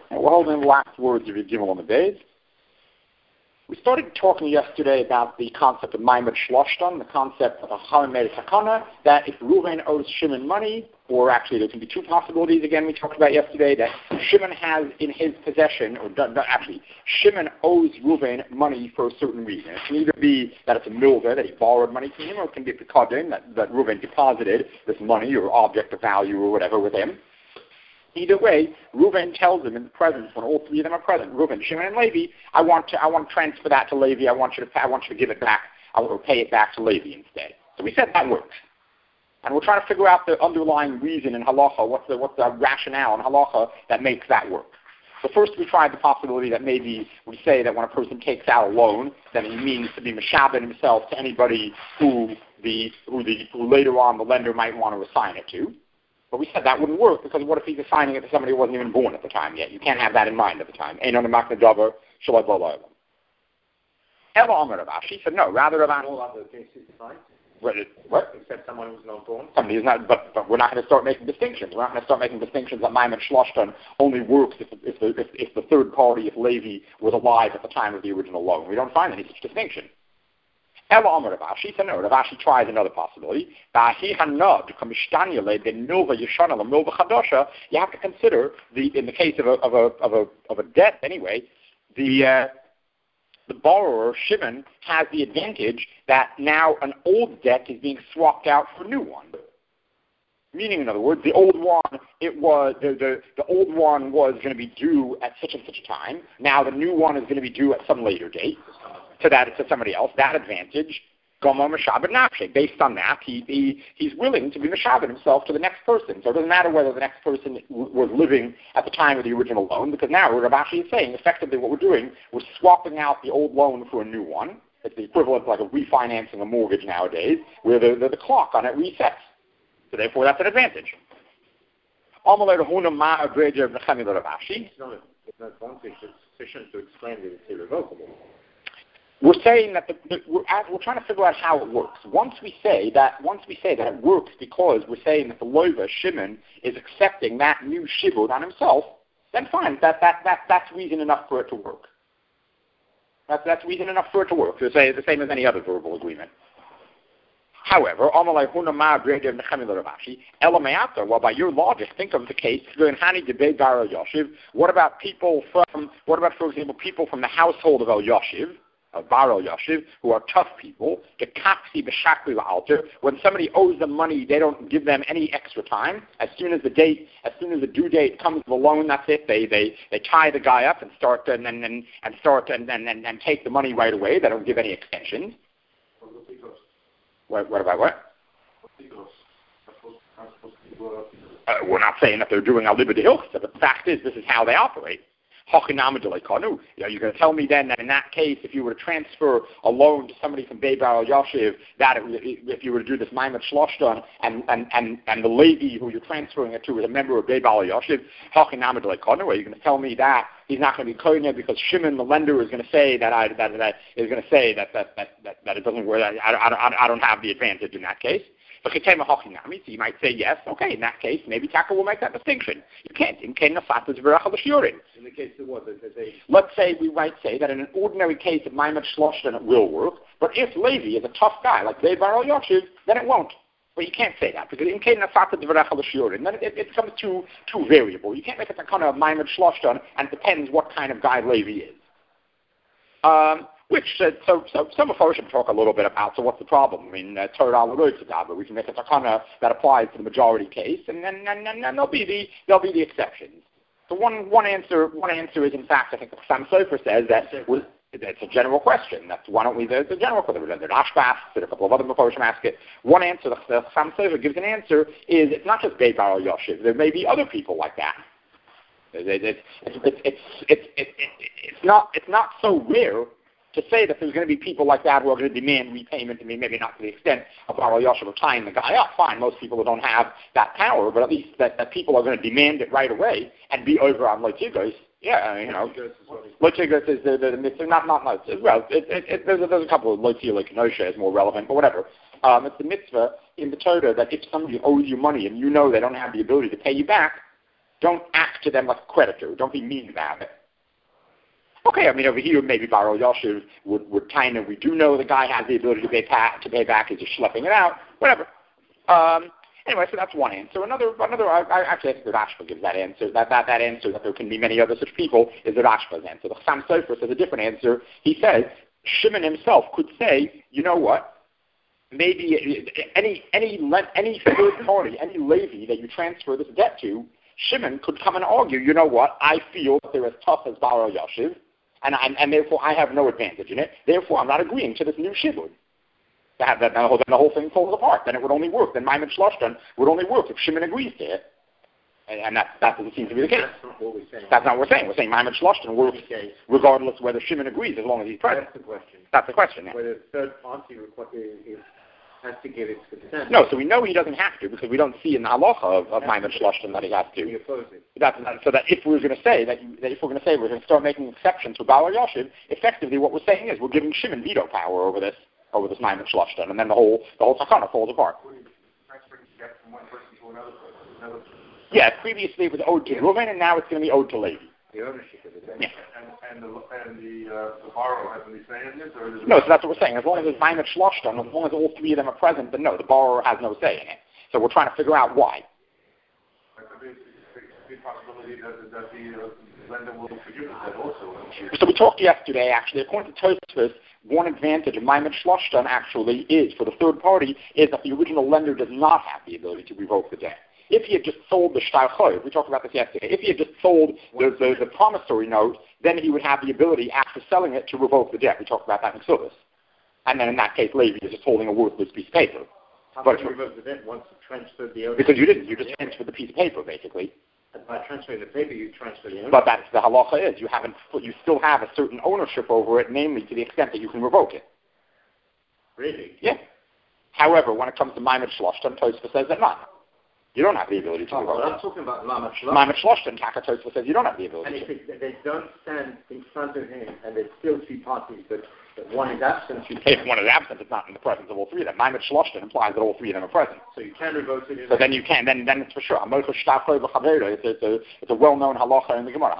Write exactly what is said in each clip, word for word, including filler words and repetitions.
And we're holding the last words of Gimel on the days. We started talking yesterday about the concept of Maimed Shloshton, the concept of a Chalamed Takana, that if Reuven owes Shimon money, or actually there can be two possibilities again we talked about yesterday, that Shimon has in his possession, or not, actually, Shimon owes Reuven money for a certain reason. It can either be that it's a milva, that he borrowed money from him, or it can be a pekadin, that, that Reuven deposited this money or object of value or whatever with him. Either way, Reuven tells him in the presence, when all three of them are present, Reuven, Shimon, and Levi, I want to, I want to transfer that to Levi. I want you to, I want you to give it back. I will pay it back to Levi instead. So we said that works, and we're trying to figure out the underlying reason in halacha. What's the, what's the rationale in halacha that makes that work? So first, we tried the possibility that maybe we say that when a person takes out a loan, then he means to be meshaben himself to anybody who the, who the, who later on the lender might want to assign it to. But we said that wouldn't work, because what if he's assigning it to somebody who wasn't even born at the time yet? You can't have that in mind at the time. Ein on the makna davar, shalai b'la olam. Ela Amar Rav Ashi said no. Rather Rav all other cases fine. What? What? Except someone who's not born. Somebody who's not. But, but we're not going to start making distinctions. We're not going to start making distinctions that Maimed Shloshton only works if, if, the, if, if the third party, if Levi was alive at the time of the original loan. We don't find any such distinction. Ela Amar Rav Ashi said no. Rav Ashi tries another possibility. You have to consider the in the case of a of a of a of a debt anyway, the uh, the borrower Shimon has the advantage that now an old debt is being swapped out for a new one. Meaning, in other words, the old one it was the the, the old one was going to be due at such and such a time. Now the new one is going to be due at some later date. To that, to somebody else, that advantage, Gomo Meshaber Nafshe. Based on that, he, he he's willing to be Meshaber himself to the next person. So it doesn't matter whether the next person w- was living at the time of the original loan, because now what Rav Ashi is saying, effectively what we're doing, we're swapping out the old loan for a new one. It's the equivalent of like a refinancing a mortgage nowadays, where the, the, the clock on it resets. So therefore, that's an advantage. It's not, a, it's not an advantage. It's sufficient to explain that it's irrevocable. We're saying that the, the, we're, we're trying to figure out how it works. Once we say that, once we say that it works because we're saying that the loiva Shimon is accepting that new shibud on himself, then fine. That that that that's reason enough for it to work. That's that's reason enough for it to work. To say the same as any other verbal agreement. However, well, by your logic, think of the case. What about people from? What about, for example, people from the household of El Yoshiv? Of Bar El Yoshiv, who are tough people, when somebody owes them money, they don't give them any extra time. As soon as the date, as soon as the due date comes to the loan, that's it. They they they tie the guy up and start and and, and, and start and, and, and, and take the money right away. They don't give any extensions. What, what about what? Uh, we're not saying that they're doing al libid hilchsa, but the fact is, this is how they operate. You know, you're going to tell me then that in that case, if you were to transfer a loan to somebody from Beit Bar El Yoshiv, that it, if you were to do this Maimed Shloshton, and, and, and, and the Levi who you're transferring it to is a member of Beit Bar El Yoshiv, are you going to tell me that he's not going to be koine because Shimon, the lender, is going to say that I that, that is going to say that that, that, that, that it doesn't work. I, I, I, I don't have the advantage in that case. So you might say yes. Okay, in that case, maybe Taka will make that distinction. You can't. In the case of what? Let's say we might say that in an ordinary case of Maimed Shloshton it will work, but if Levi is a tough guy like Beit Bar El Yoshiv, then it won't. But you can't say that because in case of then it, it becomes too too variable. You can't make it a kind of Maimed Shloshton, and it depends what kind of guy Levi is. Um. Which, uh, so, so some of us should talk a little bit about, so what's the problem? I mean, Torah al we can make a takana that applies to the majority case, and then and, and, and there'll be the there'll be the exceptions. So one one answer one answer is, in fact, I think the Sam Sofer says that was, it's a general question. That's why don't we? There's a general question. There's Ashbach, there's a couple of other Mephoshim ask it. One answer, the, the Sam Sofer gives an answer, is it's not just Beit Bar El Yoshiv. There may be other people like that. It's it's it's it's it's, it's, it's not it's not so rare to say that there's going to be people like that who are going to demand repayment. I mean, maybe not to the extent of Bar El Yoshiv tying the guy up. Fine, most people don't have that power, but at least that, that people are going to demand it right away and be over on Loitigos. Yeah, you know, Loitigos is the, the, the not not not well. It, it, it, there's, a, there's a couple of Loitigos like Kenosha is more relevant, but whatever. Um, it's the mitzvah in the Torah that if somebody owes you money and you know they don't have the ability to pay you back, don't act to them like a creditor. Don't be mean about it. Okay, I mean, over here, maybe Baro Yoshev would, would kind of, we do know the guy has the ability to pay, back, to pay back, he's just schlepping it out, whatever. Um, anyway, so that's one answer. Another, another. I, I actually I think the Rashba gives that answer. That, that, that answer, that there can be many other such people, is the Rashba's answer. The Chassam Sofer says a different answer. He says, Shimon himself could say, you know what, maybe any, any, any third party, any Levi that you transfer this debt to, Shimon could come and argue, you know what, I feel that they're as tough as Baro Yoshev, And, and, and therefore I have no advantage in it. Therefore, I'm not agreeing to this new shibud. That, that, then the whole thing falls apart. Then it would only work. Then Maimon Shloshtan would only work if Shimon agrees to it. And, and that, that doesn't seem to be the case. That's not what we're saying. That's not what we're saying. We're saying Maimon Shloshtan works okay. regardless of whether Shimon agrees, as long as he's present. That's the question. That's the question, yeah. Whether the third party is, has to give its consent. No, so we know he doesn't have to because we don't see in the halacha of, of Maimon Shloshtan that he has to. He opposes. That's, so that if we're going to say that, that if we're going to say we're going to start making exceptions for Baro Yoshev, effectively what we're saying is we're giving Shimon veto power over this over this Maimon Shloshtan, and then the whole the whole takana falls apart. From one person to another person, another person. Yeah, previously it was owed to Reuven, and now it's going to be owed to Levi. The ownership of the debt. Yeah. And, and the and the uh, the borrower has any say in this, or is it no? So that's what we're saying. As long as it's Maimon Shloshtan, as long as all three of them are present, then no, the borrower has no say in it. So we're trying to figure out why. There's the possibility that, that the uh, lender will forgive that also. So we talked yesterday, actually, according to Tosfos, one advantage of Maimon Shloshtan actually is, for the third party, is that the original lender does not have the ability to revoke the debt. If he had just sold the shtar choiv, we talked about this yesterday, if he had just sold the, the, the promissory note, then he would have the ability, after selling it, to revoke the debt. We talked about that in Ksubas. And then in that case, Levi is just holding a worthless piece of paper. How can you revoke the debt once you transferred the ownership? Because you didn't. You just transferred the piece of paper, basically. And by transferring the paper, you transfer the ownership. But that's the halacha is. You haven't. You still have a certain ownership over it, namely to the extent that you can revoke it. Really? Yeah. However, when it comes to Maimon Shloshtan, Tosfos says that not. You don't have the ability to oh, revoke well, it. I'm talking about Maimon Shloshtan. Maimon Shloshtan, Taka Tosfos says you don't have the ability and to. if it, they don't stand in front of him, and there's still two parties, but, but one is absent, you If one is absent, it's not in the presence of all three of them. Maimon Shloshtan implies that all three of them are present. So you can revoke it. So then you can, then then it's for sure. It's, it's, a, it's a well-known halacha in the Gemara.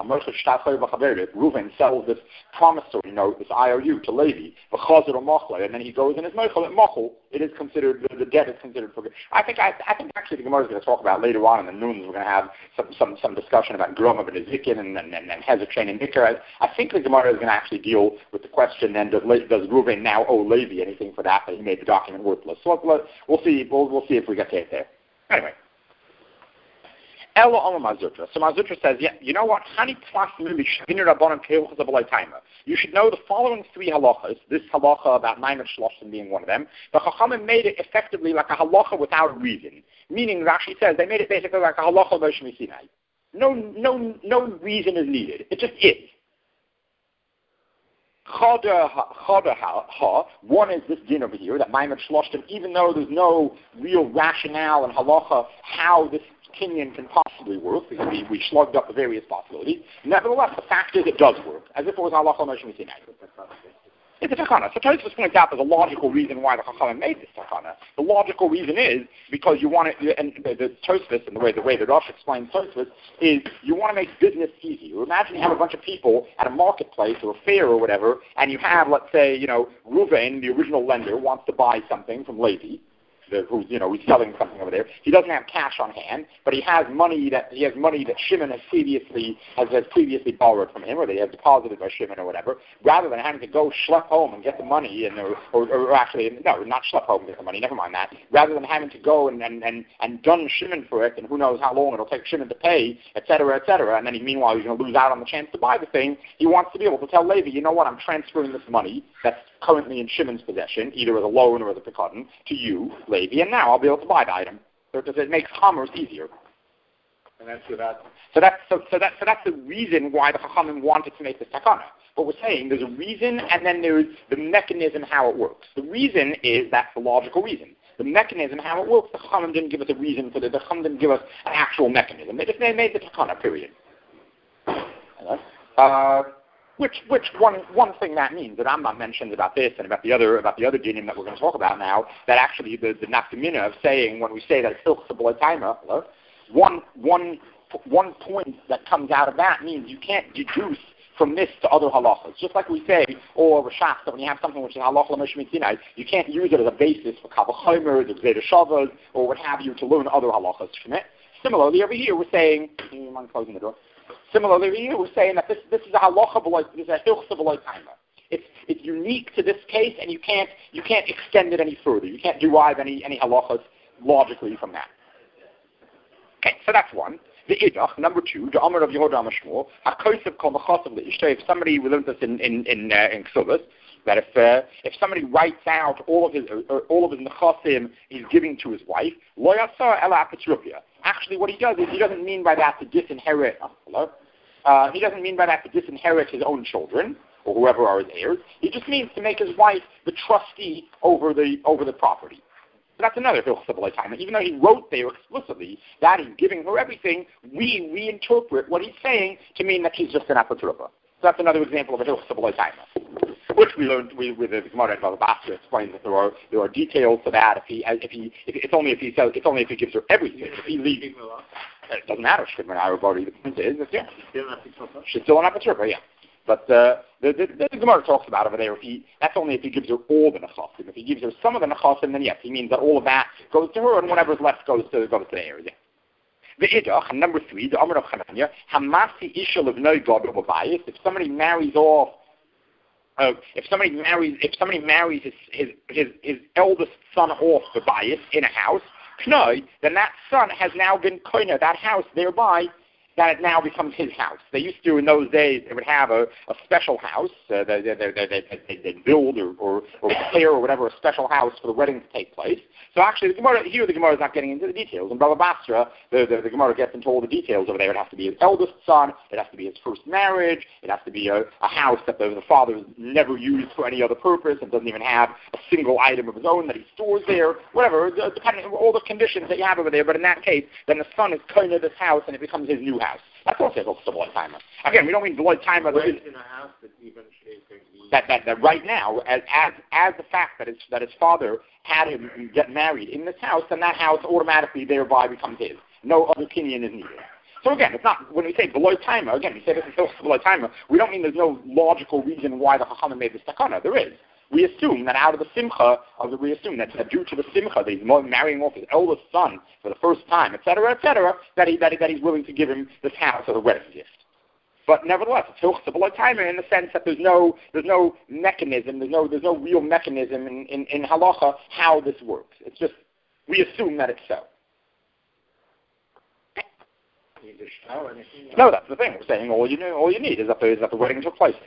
If Reuven sells this promissory note, this I O U, to Levi, and then he goes in his mochel at mochel, it is considered, the, the debt is considered for good. I think I, I think actually the Gemara is going to talk about later on in the noons, we're going to have some some, some discussion about Groma and Ezekiel and, and, and, and Hezekiah and Nicker. I, I think the Gemara is going to actually deal with the question then, does, does Reuven now owe Levi anything for that, that he made the document worthless? So we'll, we'll see, we'll, we'll see if we get to it there. Anyway. Elo Omer Mazutra. So Mazutra says, yeah, you know what? You should know the following three halachas. This halacha about Maimon Shloshtan being one of them. The Chachamim made it effectively like a halacha without reason. Meaning, Rashi says, they made it basically like a halacha Moshe Sinai. No, no, no reason is needed. It just is. Chada ha, one is this din over here, that Maimon Shloshtan, even though there's no real rationale and halacha how this kinyan can possibly work, because we, we slugged up the various possibilities, nevertheless, the fact is it does work, as if it was halacha Moshe Sinai. It's a takana. So Tosfos points out there's a logical reason why the Chachamim made this takana. The logical reason is because you want it, and the, the Tosfos, and the way the way that Rosh explains Tosfos, is you want to make business easy. You imagine you have a bunch of people at a marketplace or a fair or whatever, and you have, let's say, you know, Reuven, the original lender, wants to buy something from Levi. The, who's, you know, he's selling something over there. He doesn't have cash on hand, but he has money that he has money that Shimon has previously has, has previously borrowed from him, or they have deposited by Shimon or whatever. Rather than having to go schlep home and get the money, and or, or, or actually no, not schlep home and get the money. Never mind that. Rather than having to go and and and, and dun Shimon for it, and who knows how long it'll take Shimon to pay, et cetera, et cetera. And then he, meanwhile he's going to lose out on the chance to buy the thing. He wants to be able to tell Levi, you know what, I'm transferring this money that's currently in Shimon's possession, either as a loan or as a pekadon, to you, Levi, and now I'll be able to buy the item. So it makes commerce easier. And that's without. So that's so, so that so that's the reason why the Chachamim wanted to make this takana. But we're saying there's a reason, and then there's the mechanism how it works. The reason is that's the logical reason. The mechanism how it works, the Chachamim didn't give us a reason for the. The Chachamim didn't give us an actual mechanism. They just they made the takana. Period. Uh, Which, which one, one thing that means that Rambam mentioned about this and about the other, about the other dinim that we're going to talk about now, that actually the, the nafkamina of saying when we say that it's ilchsa b'lo taima, one, one one point that comes out of that means you can't deduce from this to other halachas. Just like we say, or Rashach, that when you have something which is halacha l'mishmit sinai, you can't use it as a basis for kavachomers, or gzeda shavas, or what have you, to learn other halachas from it. Similarly, over here we're saying, you mind closing the door? Similarly, over here we're saying that this this is a halacha b'loy, this is a hilchsa b'loy timer. It's it's unique to this case, and you can't you can't extend it any further. You can't derive any any halachas logically from that. Okay, so that's one. The idach, number two, the Amar of Yehuda Amashmur, HaKosev Kol Mechasav Le'ishtay. If somebody, we learned this in in in, uh, in Ksubas, that if uh, if somebody writes out all of his uh, all of his nechasim he's giving to his wife, Lo Yasar Ela Petrupia. Actually, what he does is he doesn't mean by that to disinherit. Oh, hello. Uh, he doesn't mean by that to disinherit his own children or whoever are his heirs. He just means to make his wife the trustee over the over the property. So that's another hilchos b'loy timer. Even though he wrote there explicitly that he's giving her everything, we reinterpret what he's saying to mean that she's just an apotrupa. So that's another example of a hilchos b'loy timer, which we learned we, with the Gemara at Baba Basra explains that there are there are details to that. If he if he if, it's only if he says it's only if he gives her everything. If he leaves, it doesn't matter. She's an Arabari. The point is, yeah, she's still an apotrupa. Yeah. But uh, the, the, the Gemara talks about over there, if he, that's only if he gives her all the nechasim. If he gives her some of the nechasim, then yes, he means that all of that goes to her, and whatever's left goes to goes to the heirs. Yeah. The idach, number three, the Amar of Chananya, Hamasi Ishel of no God of bias. If somebody marries off, uh, if somebody marries, if somebody marries his his his, his eldest son off the bias in a house, knoi, then that son has now been koina that house thereby. That it now becomes his house. They used to, in those days, they would have a, a special house. Uh, they, they, they, they, they, they'd build or, or, or prepare or whatever a special house for the wedding to take place. So actually, the Gemara, here the Gemara is not getting into the details. In Baba Basra, the, the, the Gemara gets into all the details over there. It has to be his eldest son. It has to be his first marriage. It has to be a, a house that the, the father never used for any other purpose. It doesn't even have a single item of his own that he stores there. Whatever, depending on all the conditions that you have over there. But in that case, then the son is kind of this house and it becomes his new house. That's also a b'loy timer. Again, we don't mean b'loy timer. That, in a house that, even that, that that right now, as as as the fact that his that his father had him get married in this house, then that house automatically thereby becomes his. No other kinyan is needed. So again, it's not when we say b'loy timer. Again, we say this is b'loy timer. We don't mean there's no logical reason why the Chachamim made this takana. There is. We assume that out of the simcha, of the, we assume that, that due to the simcha, that he's marrying off his eldest son for the first time, et cetera, et cetera, that, he, that, he, that he's willing to give him this house as a wedding gift. But nevertheless, it's hilchos b'loy timer in the sense that there's no there's no mechanism, there's no there's no real mechanism in, in, in halacha how this works. It's just we assume that it's so. No, that's the thing. We're saying all you know, all you need is that the, is that the wedding took place.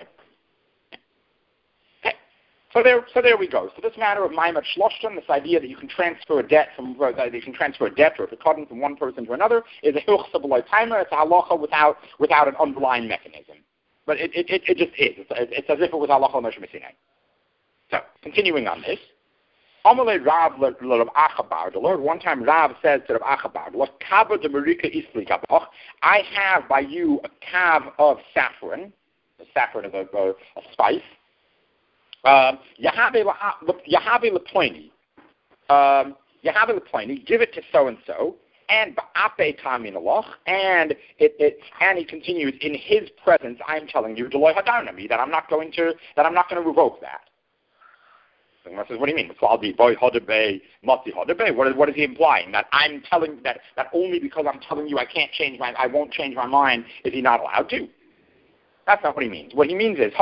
So there, so there we go. So this matter of maimat shloshton, this idea that you can transfer a debt from, uh, that you can transfer a debt or a pekadon from one person to another, is a hilchos b'loy timer. It's a halacha without without an underlying mechanism. But it it, it, it just is. It's, it's as if it was halacha l'moshe Sinai. So continuing on this, Amalei Rav l'Rav Achabar. The Lord one time Rav says to Rav Achabar, "What kava de marika isli gabach? I have by you a kav of saffron. The saffron is a, a, a spice." Yahabe leploni, Yahabe leploni, give it to so and so, and ba'ape tamin aloch, and it, it and he continues in his presence. I'm telling you, deloy hadarnami, that I'm not going to that I'm not going to revoke that. So he says, what do you mean? I'll be boy hodabe, mati hodabe. What is what is he implying? That I'm telling that that only because I'm telling you I can't change my I won't change my mind is he not allowed to? That's not what he means. What he means is,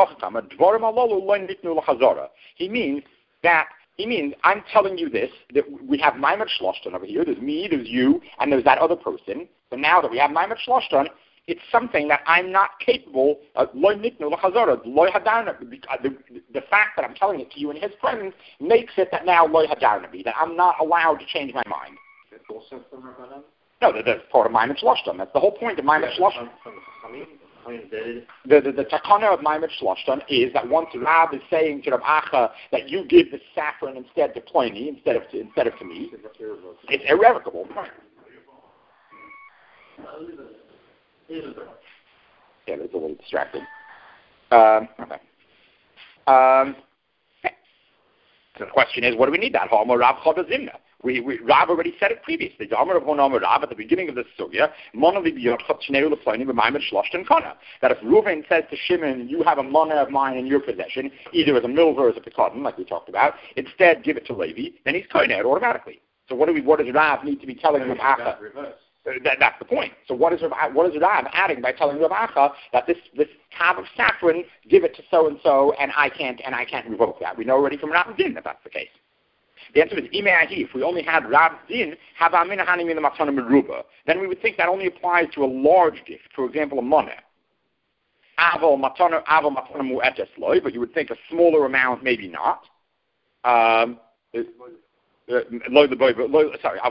he means that, he means, I'm telling you this, that we have maimat shloshton over here, there's me, there's you, and there's that other person, so now that we have maimat shloshton, it's something that I'm not capable of, the, the fact that I'm telling it to you in his presence makes it that now loy hadarnabi, that I'm not allowed to change my mind. It's also from Rabbanan? No, that, that's part of maimat shloshton. That's the whole point of maimat shloshton. The, the, the takana of Maimat Shloshton is that once Rav is saying to Rav Acha that you give the saffron instead to Pliny, instead of to, instead of to me, it's irrevocable. Yeah, it's a little distracting. Um, okay. Um, so the question is, what do we need that? Rav Chodazimna. We, we Rav already said it previously. The Amar of Honam Rav at the beginning of this sugya, that if Reuven says to Shimon, you have a mana of mine in your possession, either as a milver or as a pekadon, like we talked about, instead give it to Levi, then he's koiner automatically. So what do we? What does Rav need to be telling Rav Acha? That, that's the point. So what is Rav, what is Rav adding by telling Rav Acha that this this tab of saffron, give it to so and so, and I can't and I can't revoke that? We know already from Rav Din that that's the case. The answer is Imeahi. If we only had Rav Din, then we would think that only applies to a large gift. For example, a money. Aval matana aval matana mu'etes loy, but you would think a smaller amount, maybe not. Um, Sorry,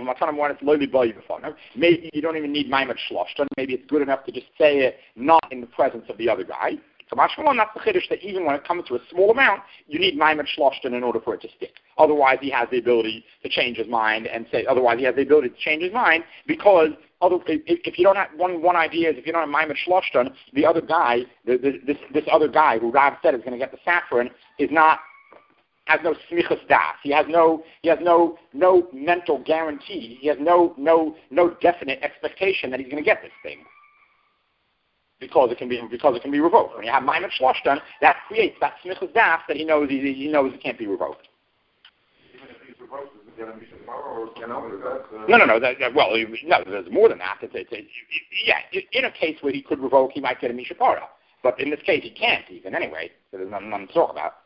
maybe you don't even need maimed shloshton. Maybe it's good enough to just say it not in the presence of the other guy. So mashmalon, that's the chiddush, that even when it comes to a small amount, you need maimed shloshton in order for it to stick. Otherwise, he has the ability to change his mind and say. Otherwise, he has the ability to change his mind because other, if, if you don't have one one idea is if you don't have maimed shloshton, the other guy, the, the, this this other guy who Rav said is going to get the saffron is not. Has no smichas das. He has no. He has no no mental guarantee. He has no no no definite expectation that he's going to get this thing because it can be because it can be revoked. When you have maimed shloshton, that creates that smichas das that he knows he, he knows it can't be revoked. Even if he's revoked, does it get a mishapara or you know? No, no, no. That, that, well, no. There's more than that. It's, it's, it's, yeah, in a case where he could revoke, he might get a mishapara. But in this case, he can't even anyway. So there's nothing, nothing to talk about.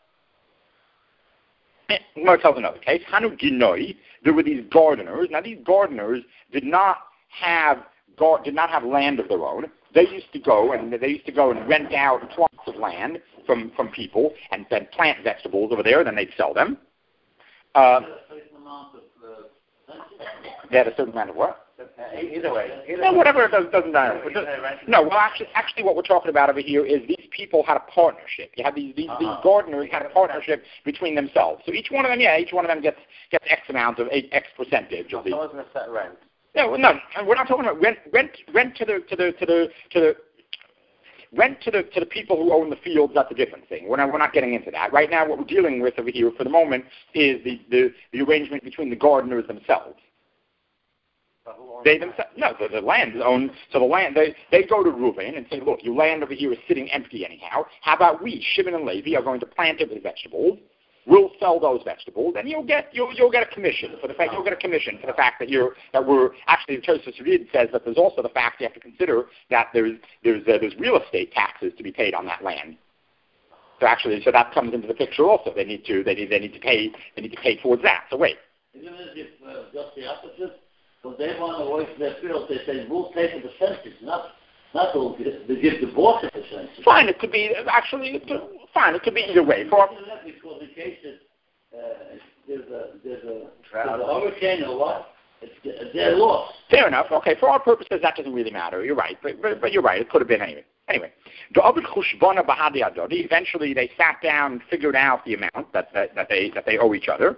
Gemara tells another case. Hanu Ginoi, there were these gardeners. Now these gardeners did not have gar- did not have land of their own. They used to go and they used to go and rent out plots of land from, from people and then plant vegetables over there. Then they'd sell them. Uh, they had a certain amount of what? Either way. Either no, whatever, it does, doesn't matter. No, well, actually, actually, what we're talking about over here is these people had a partnership. You have these these, uh-huh. these gardeners had a partnership between themselves. So each one of them, yeah, each one of them gets gets X amount of X percentage of the. Someone's going to set rent. No, no, we're not talking about rent. Rent, rent to the to the to the to the. Rent to the to the people who own the fields, that's a different thing. We're not we're not getting into that. Right now what we're dealing with over here for the moment is the, the, the arrangement between the gardeners themselves. They themselves no, the, the land is owned so the land they, they go to Reuven and say, look, your land over here is sitting empty anyhow. How about we, Shimon and Levi, are going to plant it with vegetables. We'll sell those vegetables, and you'll get you'll you'll get a commission for the fact you'll get a commission for the fact that you're that we're actually the Tosfos Reed says that there's also the fact you have to consider that there's there's uh, there's real estate taxes to be paid on that land. So actually, so that comes into the picture also. They need to they need they need to pay they need to pay towards that. So wait. Isn't it if, uh, just the opposite? Because they want to work their field, they say we'll pay for the census, not not to they give the boss a percentage. Fine, it could be actually it could, fine. It could be either way. For because in case it, uh, there's a there's a, there's a hurricane or what, it's their loss. Fair enough. Okay, for our purposes, that doesn't really matter. You're right, but but, but you're right. It could have been anyway. Anyway, eventually they sat down and figured out the amount that that, that they that they owe each other.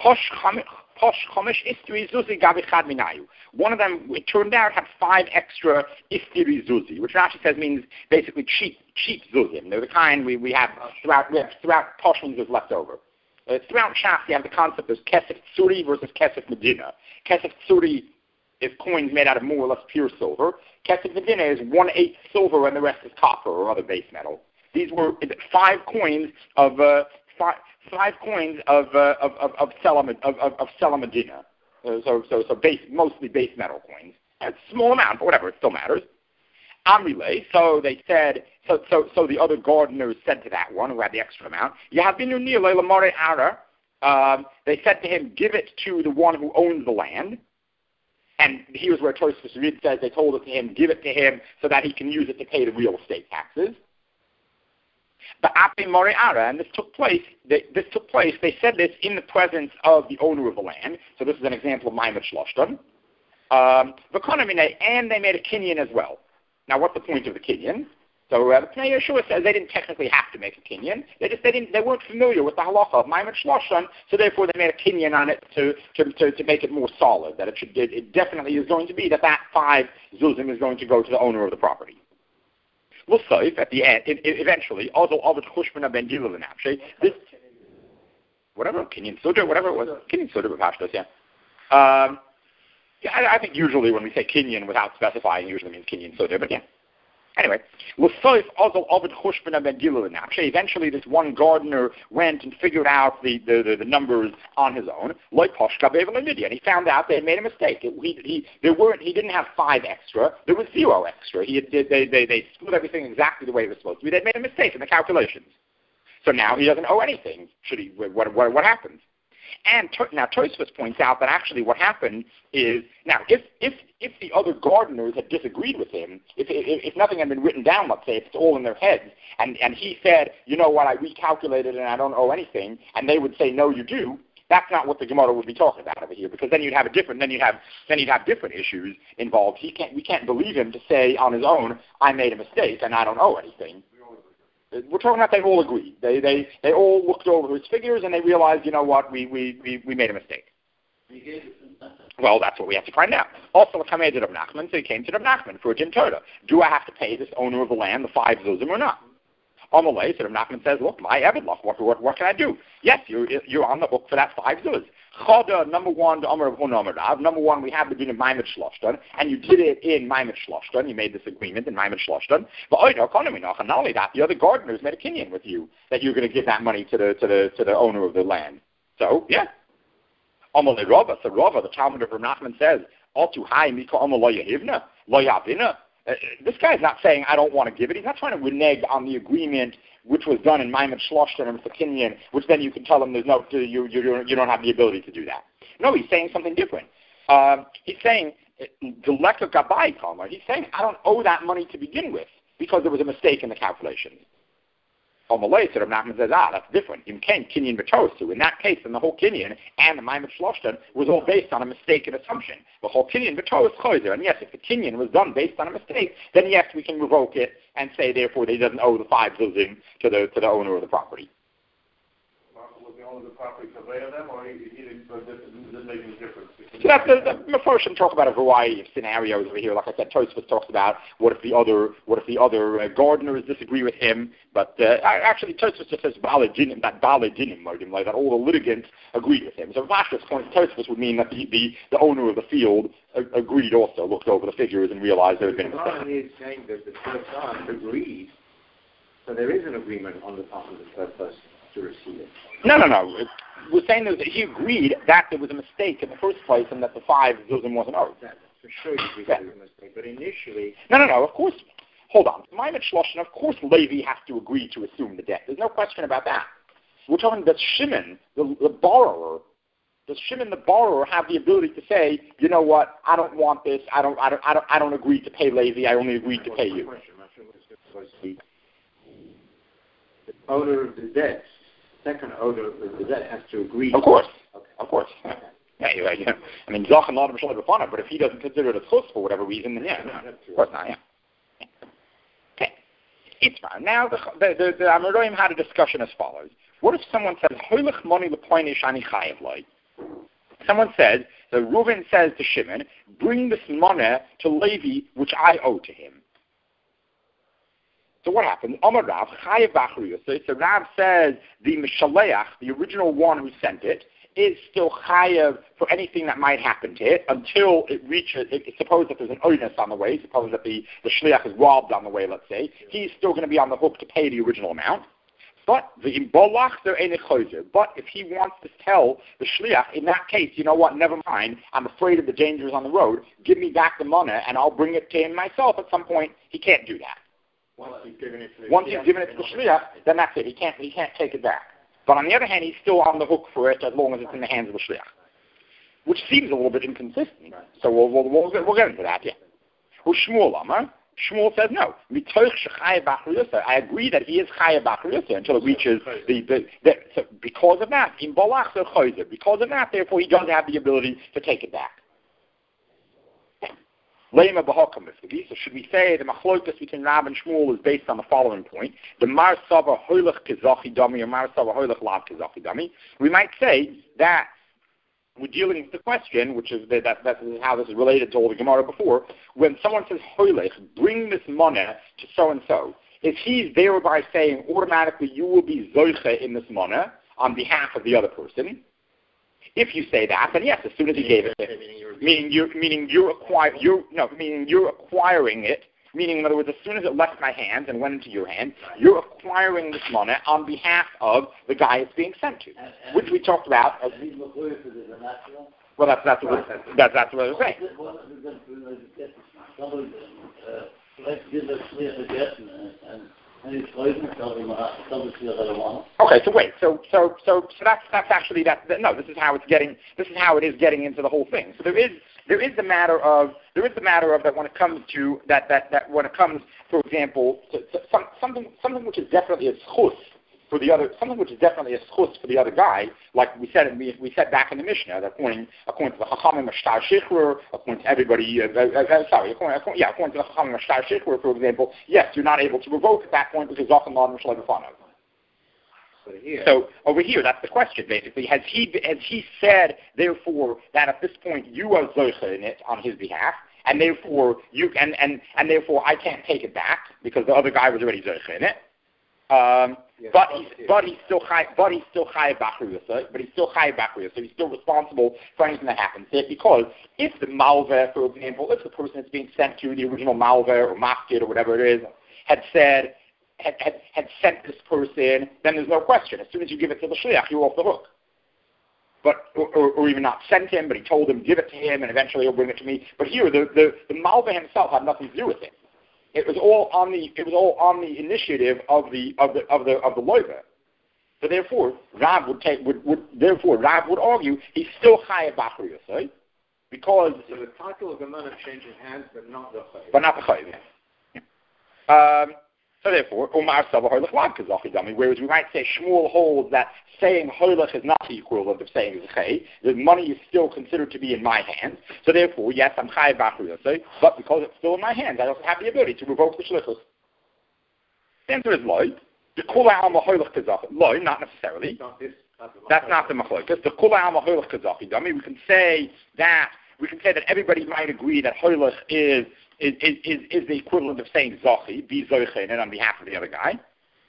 One of them, it turned out, had five extra istiri zuzi, which actually says means basically cheap, cheap zuzim. They're the kind we, we have throughout we have throughout Poshman is left over. Uh, throughout Shas, you have the concept of kesef tsuri versus kesef medina. Kesef tsuri is coins made out of more or less pure silver. Kesef medina is one-eighth silver and the rest is copper or other base metal. These were five coins of uh, five, five coins of uh, of of of Selam of of, of Selam Medina. Uh, so so so base mostly base metal coins. It's a small amount, but whatever, it still matters. Amrile. So they said. So so so the other gardeners said to that one who had the extra amount. Yahavinu nile lamare ara. Um, they said to him, give it to the one who owns the land. And here's where Tosfos Reed says they told it to him, give it to him so that he can use it to pay the real estate taxes. But Ape Moriara, and this took place, they, this took place, they said this in the presence of the owner of the land. So this is an example of Maimed Shloshton. Um, and they made a kinyan as well. Now what's the point of the kinyan? So uh, the Pnei Yeshua says they didn't technically have to make a kinyan. They just they didn't they weren't familiar with the halacha of Maimed Shloshton, so therefore they made a kinyan on it to to, to, to make it more solid. That it should it, it definitely is going to be that that five zuzim is going to go to the owner of the property. We'll say at the end, it, it, eventually, also Ovid Chushman ben Gilul this whatever kinyan suda, whatever it was, kinyan suda b'pashtos, yeah. Um, yeah, I, I think usually when we say Kinyan without specifying, it usually means Kinyan Soda, but yeah. Anyway, eventually this one gardener went and figured out the, the, the, the numbers on his own, and he found out they had made a mistake. He, he, there weren't, he didn't have five extra, there was zero extra. He had, they, they, they split everything exactly the way it was supposed to be. They'd made a mistake in the calculations. So now he doesn't owe anything. Should he? What, what, what happens? And to, now Tosfos points out that actually what happened is, now if if if the other gardeners had disagreed with him, if if, if nothing had been written down, let's say, if it's all in their heads, and, and he said, you know what, I recalculated and I don't owe anything, and they would say, no, you do, that's not what the Gemara would be talking about over here, because then you'd have a different, then you'd have then you'd have different issues involved. He can't, we can't believe him to say on his own, I made a mistake and I don't owe anything. We're talking about they all agreed. They they they all looked over his figures and they realized, you know what, we we we, we made a mistake. Well, that's what we have to find out. Also, Kamed did Rav Nachman, so he came to Rav Nachman for a Din Torah. Do I have to pay this owner of the land the five zuzim or not? Amalei, so Rav Nachman says, look, my evidlach, what what what can I do? Yes, you're you're on the hook for that five zuz. Chada, number one, the Amar of Hunamarav. Number one, we have the din of Maimed Shloshtan, and you did it in Maimed Shloshtan. You made this agreement in Maimed Shloshtan. But and not only that, the other gardeners made a kinyan with you that you're going to give that money to the to the to the owner of the land. So yeah. Amalei Rava, so Rava, the Talmud of Rav Nachman says, all too high, Mika Amal Lo Yehivna, Lo Yavina. This guy's not saying I don't want to give it. He's not trying to renege on the agreement which was done in Maimed Shloshtan and with the Kinyan, which then you can tell him there's no, you, you, you don't have the ability to do that. No, he's saying something different. Um, he's saying, the Lekka Gabai Kalmar, he's saying I don't owe that money to begin with because there was a mistake in the calculation. Omalei, so Rav Nachman says, ah, that's different. You can Kinyan B'tosu. In that case, then the whole Kinyan and the Maimed Shloshtan was all based on a mistaken assumption. The whole Kinyan B'tosu Choyzer. And yes, if the Kinyan was done based on a mistake, then yes, we can revoke it and say, therefore, he doesn't owe the five zuzim to the to the owner of the property. Was the owner of the property surveyor them, or he, he didn't, so this didn't make any difference? So that's the, the Mefarshim talk about a variety of scenarios over here. Like I said, Tosfos talks about what if the other what if the other uh, gardeners disagree with him. But uh, actually, Tosfos just says Baladinim, that Baladinim, like that all the litigants agreed with him. So Vashka's point, Tosfos would mean that the, the, the owner of the field uh, agreed also, looked over the figures and realized there had been a mistake. The is saying that the third person agreed, so there is an agreement on the part of the third person to receive it. No, no, no. It, we're saying that he agreed that there was a mistake in the first place and that the five zuzim wasn't owed. That, for sure you agreed yeah. there was a mistake, but initially... No, no, no, of course. Hold on. Maimed Shloshtan, of course Levi has to agree to assume the debt. There's no question about that. We're talking that Shimon, the, the borrower, does Shimon the borrower have the ability to say, you know what, I don't want this, I don't I don't I don't I don't agree to pay Levi, I only agree to pay you. The owner of the debt, second owner of the debt has to agree. Of course. Okay. Of course. Yeah, yeah, you're right, yeah. I mean, Zach and Lot of but if he doesn't consider it a chus for whatever reason, then yeah, no, of course not, yeah. Okay. It's fine. Now, the the, the, the Amoraim had a discussion as follows. What if someone says, Hoylech money lepoine shani chayev loy? Someone says, the Reuven says to Shimon, bring this money to Levi, which I owe to him. So what happens? Amar Rav, chayev b'achriyus. So Rav says, the Mishaleach, the original one who sent it, is still chayev for anything that might happen to it until it reaches, it, it, suppose that there's an oinus on the way, suppose that the, the shliach is robbed on the way, let's say, he's still going to be on the hook to pay the original amount. But the imbolach there ain't a chozer. But if he wants to tell the shliach, in that case, you know what? Never mind. I'm afraid of the dangers on the road. Give me back the money, and I'll bring it to him myself. At some point, he can't do that. Once he's given it to the Once he's given it to the shliach, then that's it. He can't. He can't take it back. But on the other hand, he's still on the hook for it as long as it's in the hands of the shliach, which seems a little bit inconsistent. Right. So we'll we'll, we'll, get, we'll get into that. Yeah. Well, Shmuel Amar. Shmuel says no. I agree that he is chayav b'achriyusa until it reaches the, the, the so because of that, in bolach or chozer, because of that, therefore he does have the ability to take it back. Lema b'hokam b'figi. So should we say the machlokas between Rav and Shmuel is based on the following point: the mar sava hoylech kezachi dami or mar sava hoylech lav kezachi dami. We might say that we're dealing with the question, which is that, that, that is how this is related to all the Gemara before. When someone says hoylech, bring this money to so and so, is he thereby saying automatically you will be zoiche in this money on behalf of the other person? If you say that, then yes, as soon as he gave it, meaning you're meaning you're acquire you no meaning you're acquiring it. Meaning, in other words, as soon as it left my hands and went into your hand, you're acquiring this money on behalf of the guy it's being sent to, And, and which we talked about. As, well, that's that's what that's that's what I was saying. Somebody, uh, let's give a clear suggestion, and and he's closing something. Okay, so wait, so so so so that's that's actually that, that. No, this is how it's getting. This is how it is getting into the whole thing. So there is. There is the matter of there is the matter of that when it comes to that that, that when it comes, for example, to, to some, something something which is definitely a schus for the other something which is definitely a schus for the other guy, like we said we we said back in the Mishnah, that according according to the Chachamim Shtar Shichur, according to everybody, uh, uh, uh, sorry, according, according, yeah, according to the Chachamim Shtar Shichur, for example, yes, you're not able to revoke at that point because Zachan Laden Shalei B'Fanav. So over here, that's the question. Basically, has he has he said therefore that at this point you are zoche in it on his behalf, and therefore you and and and therefore I can't take it back because the other guy was already zoche in it. Um, yes, but he's but he's still high, but he's still high bachriyus, but he's still high bachriyus, so he's still responsible for anything that happens. Because if the malveh, for example, if the person that's being sent to the original malveh or maskid or whatever it is had said. Had, had, had sent this person, then there's no question. As soon as you give it to the shliach, you're off the hook. But or, or, or even not sent him, but he told him, give it to him, and eventually he'll bring it to me. But here, the the, the malveh himself had nothing to do with it. It was all on the it was all on the initiative of the of the of the of the loiva. So therefore, Rav would take would, would therefore Rav would argue he's still chayav b'achriyus, right? Because so the title of the money changing hands, but not the chayav. But not the chayav. Um. So therefore, Umar Sava Hoylech Lav Kazachi Dami, whereas we might say Shmuel holds that saying Hoylech is not the equivalent of saying Zechei, the money is still considered to be in my hands, so therefore, yes, I'm Chayav B'Achriyosei, but because it's still in my hands, I also have the ability to revoke the Shlichus. The answer is Loi. The Kula Alma Hoylech Kazachi, Loi, not necessarily. That's not the Machlokas. The Kula Alma Hoylech Kazachi Dami, we can say that, we can say that everybody might agree that Hoylech is Is, is, is the equivalent of saying Zochi, be Zochen, and on behalf of the other guy.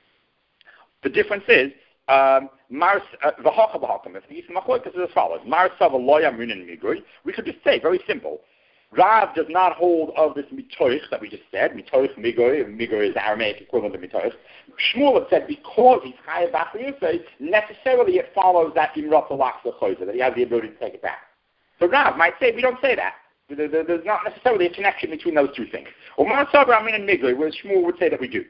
The difference is, um, Mars, Vahacha Vahakam, if the Yisrael Machlokas is as follows, Mars Sava Loya Munin Migui, we could just say, very simple, Rav does not hold of this mitoich that we just said, mitoich Migui, Migui is the Aramaic equivalent of mitoich. Shmuel had said, because he's Chayav B'Achriyosei, necessarily it follows that Imrat Alach L'Choyza, that he has the ability to take it back. So Rav might say, we don't say that. There's not necessarily a connection between those two things. Or Marasabar Amin and Migui, whereas Shmuel would say that we do.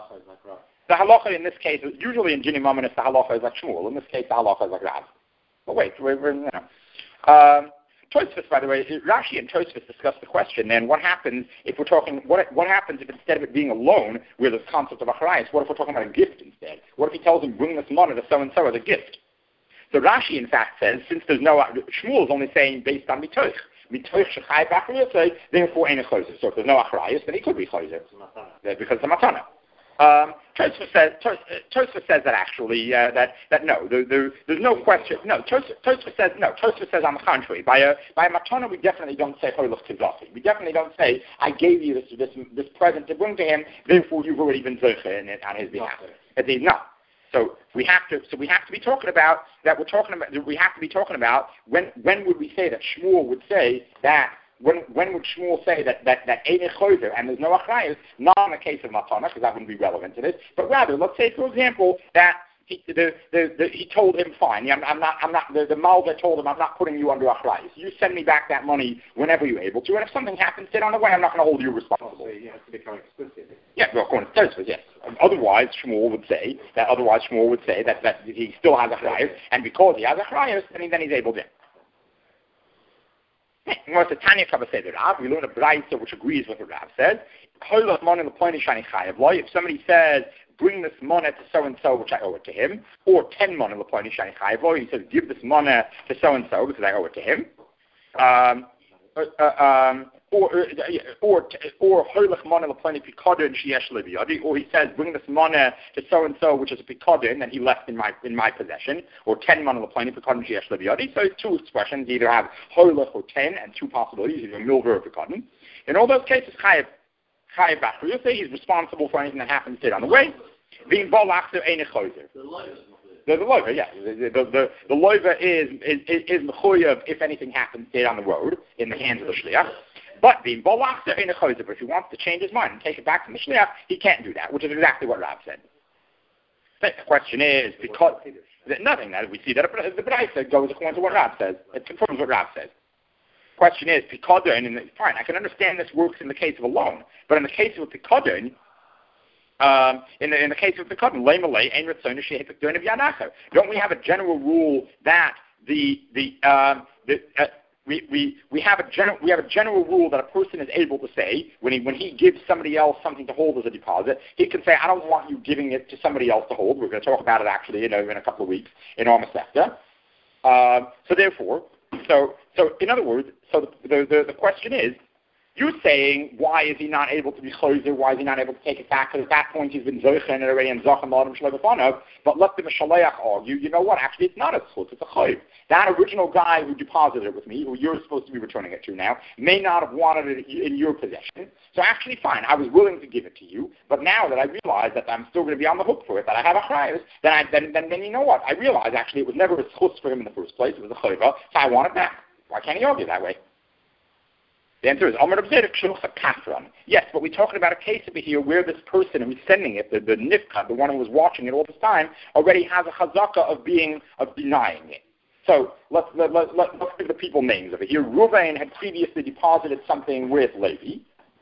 The halacha in this case, usually in Jinim Amin, the halacha is like Shmuel. In this case, the halacha is like Rav. But wait, we're, we're, you know. Um, Tosfos, by the way, Rashi and Tosfos discuss the question, then what happens if we're talking, what what happens if instead of it being a loan, where there's concept of achrayus, what if we're talking about a gift instead? What if he tells him, bring this money to so-and-so as a gift? So Rashi, in fact, says, since there's no, Shmuel is only saying based on mitoich. Mitoich shechai b'achriyosei, therefore ain't a chayzer. So if there's no achrayus, then he could be chayzer because it's a matana. Um, Tosfos says, Tosfos says that actually uh, that that no, there, there, there's no question. No, Tosfos says no. Tosfos says on the contrary. By a by a matana, we definitely don't say hoylech kizafi. We definitely don't say I gave you this this this present to bring to him. Therefore, you've already been zoche in it on his behalf. It is not. So we have to. So we have to be talking about that. We're talking about. We have to be talking about when. When would we say that Shmuel would say that? When when would Shmuel say that that that ain't a choizer and there's no achrayus? Not in the case of matana because that wouldn't be relevant to this. But rather, let's say for example that he the, the, the he told him fine. I'm, I'm not I'm not the the malveh told him I'm not putting you under achrayus. You send me back that money whenever you're able to. And if something happens, sit on the way. I'm not going to hold you responsible. So you have to become explicit. Yeah, well, according to Tosfos, yes. Otherwise, Shmuel would say that. Otherwise, Shmuel would say that, that he still has a achrayus, and because he has a achrayus, then, he, then he's able to. What's the Tanya Kabbalah say? Rav, we learn a brayso which agrees with what Rav says. If somebody says, bring this money to so and so, which I owe it to him, or ten money l'poini shani chayav, he says, give this money to so and so because I owe it to him. Um, uh, um, or or or hoylech money l'poini pikadon sheyesh leviyadi, or he says, bring this money to so and so, which is a pikadon that he left in my in my possession, or ten money l'poini pikadon sheyesh leviyadi. So it's two expressions, you either have hoylech or ten, and two possibilities, either milver or pikadon. In all those cases, chayav chayav b'achriyosei, he's responsible for anything that happens to it on the way. Being bolach to ein choizer. the, the loiva, yeah. The, the, the, the loiva is, is, is mechuyev if anything happens there on the road in the hands of the shliach. But the bolachzer in a choizer, if he wants to change his mind and take it back to the shliach, he can't do that, which is exactly what Rav said. The question is, because, nothing, that we see that the Braisa goes according to what Rav says. It confirms what Rav says. Question is, Pikadon, and fine, I can understand this works in the case of a loan, but in the case of a Pikadon, um, in, the, in the case of Pikadon, lay malay, ein ratzon shehei Pikadon of yanacher. Don't we have a general rule that the, the, um, the uh, we, we, we, have a general, we have a general rule that a person is able to say, when he, when he gives somebody else something to hold as a deposit, he can say, I don't want you giving it to somebody else to hold. We're going to talk about it actually you know, in a couple of weeks in our Masechta. Um, so therefore, so, so in other words, so the, the, the question is, you're saying, why is he not able to be choser? Why is he not able to take it back? Because at that point he's been zoichen already and zachem l'adam shlebefanov. But let the mishaleach argue, you know what? Actually, it's not a zchut, it's a choiv. That original guy who deposited it with me, who you're supposed to be returning it to now, may not have wanted it in your possession. So actually, fine, I was willing to give it to you. But now that I realize that I'm still going to be on the hook for it, that I have a chayv, then, I, then, then, then you know what? I realize actually it was never a zchut for him in the first place. It was a choiva, so I want it back. Why can't he argue that way? The answer is, yes, but we're talking about a case over here where this person who's sending it, the, the nifka, the one who was watching it all this time, already has a chazaka of being, of denying it. So let's, let, let, let, let's give the people names over here. Ruvain had previously deposited something with Levi.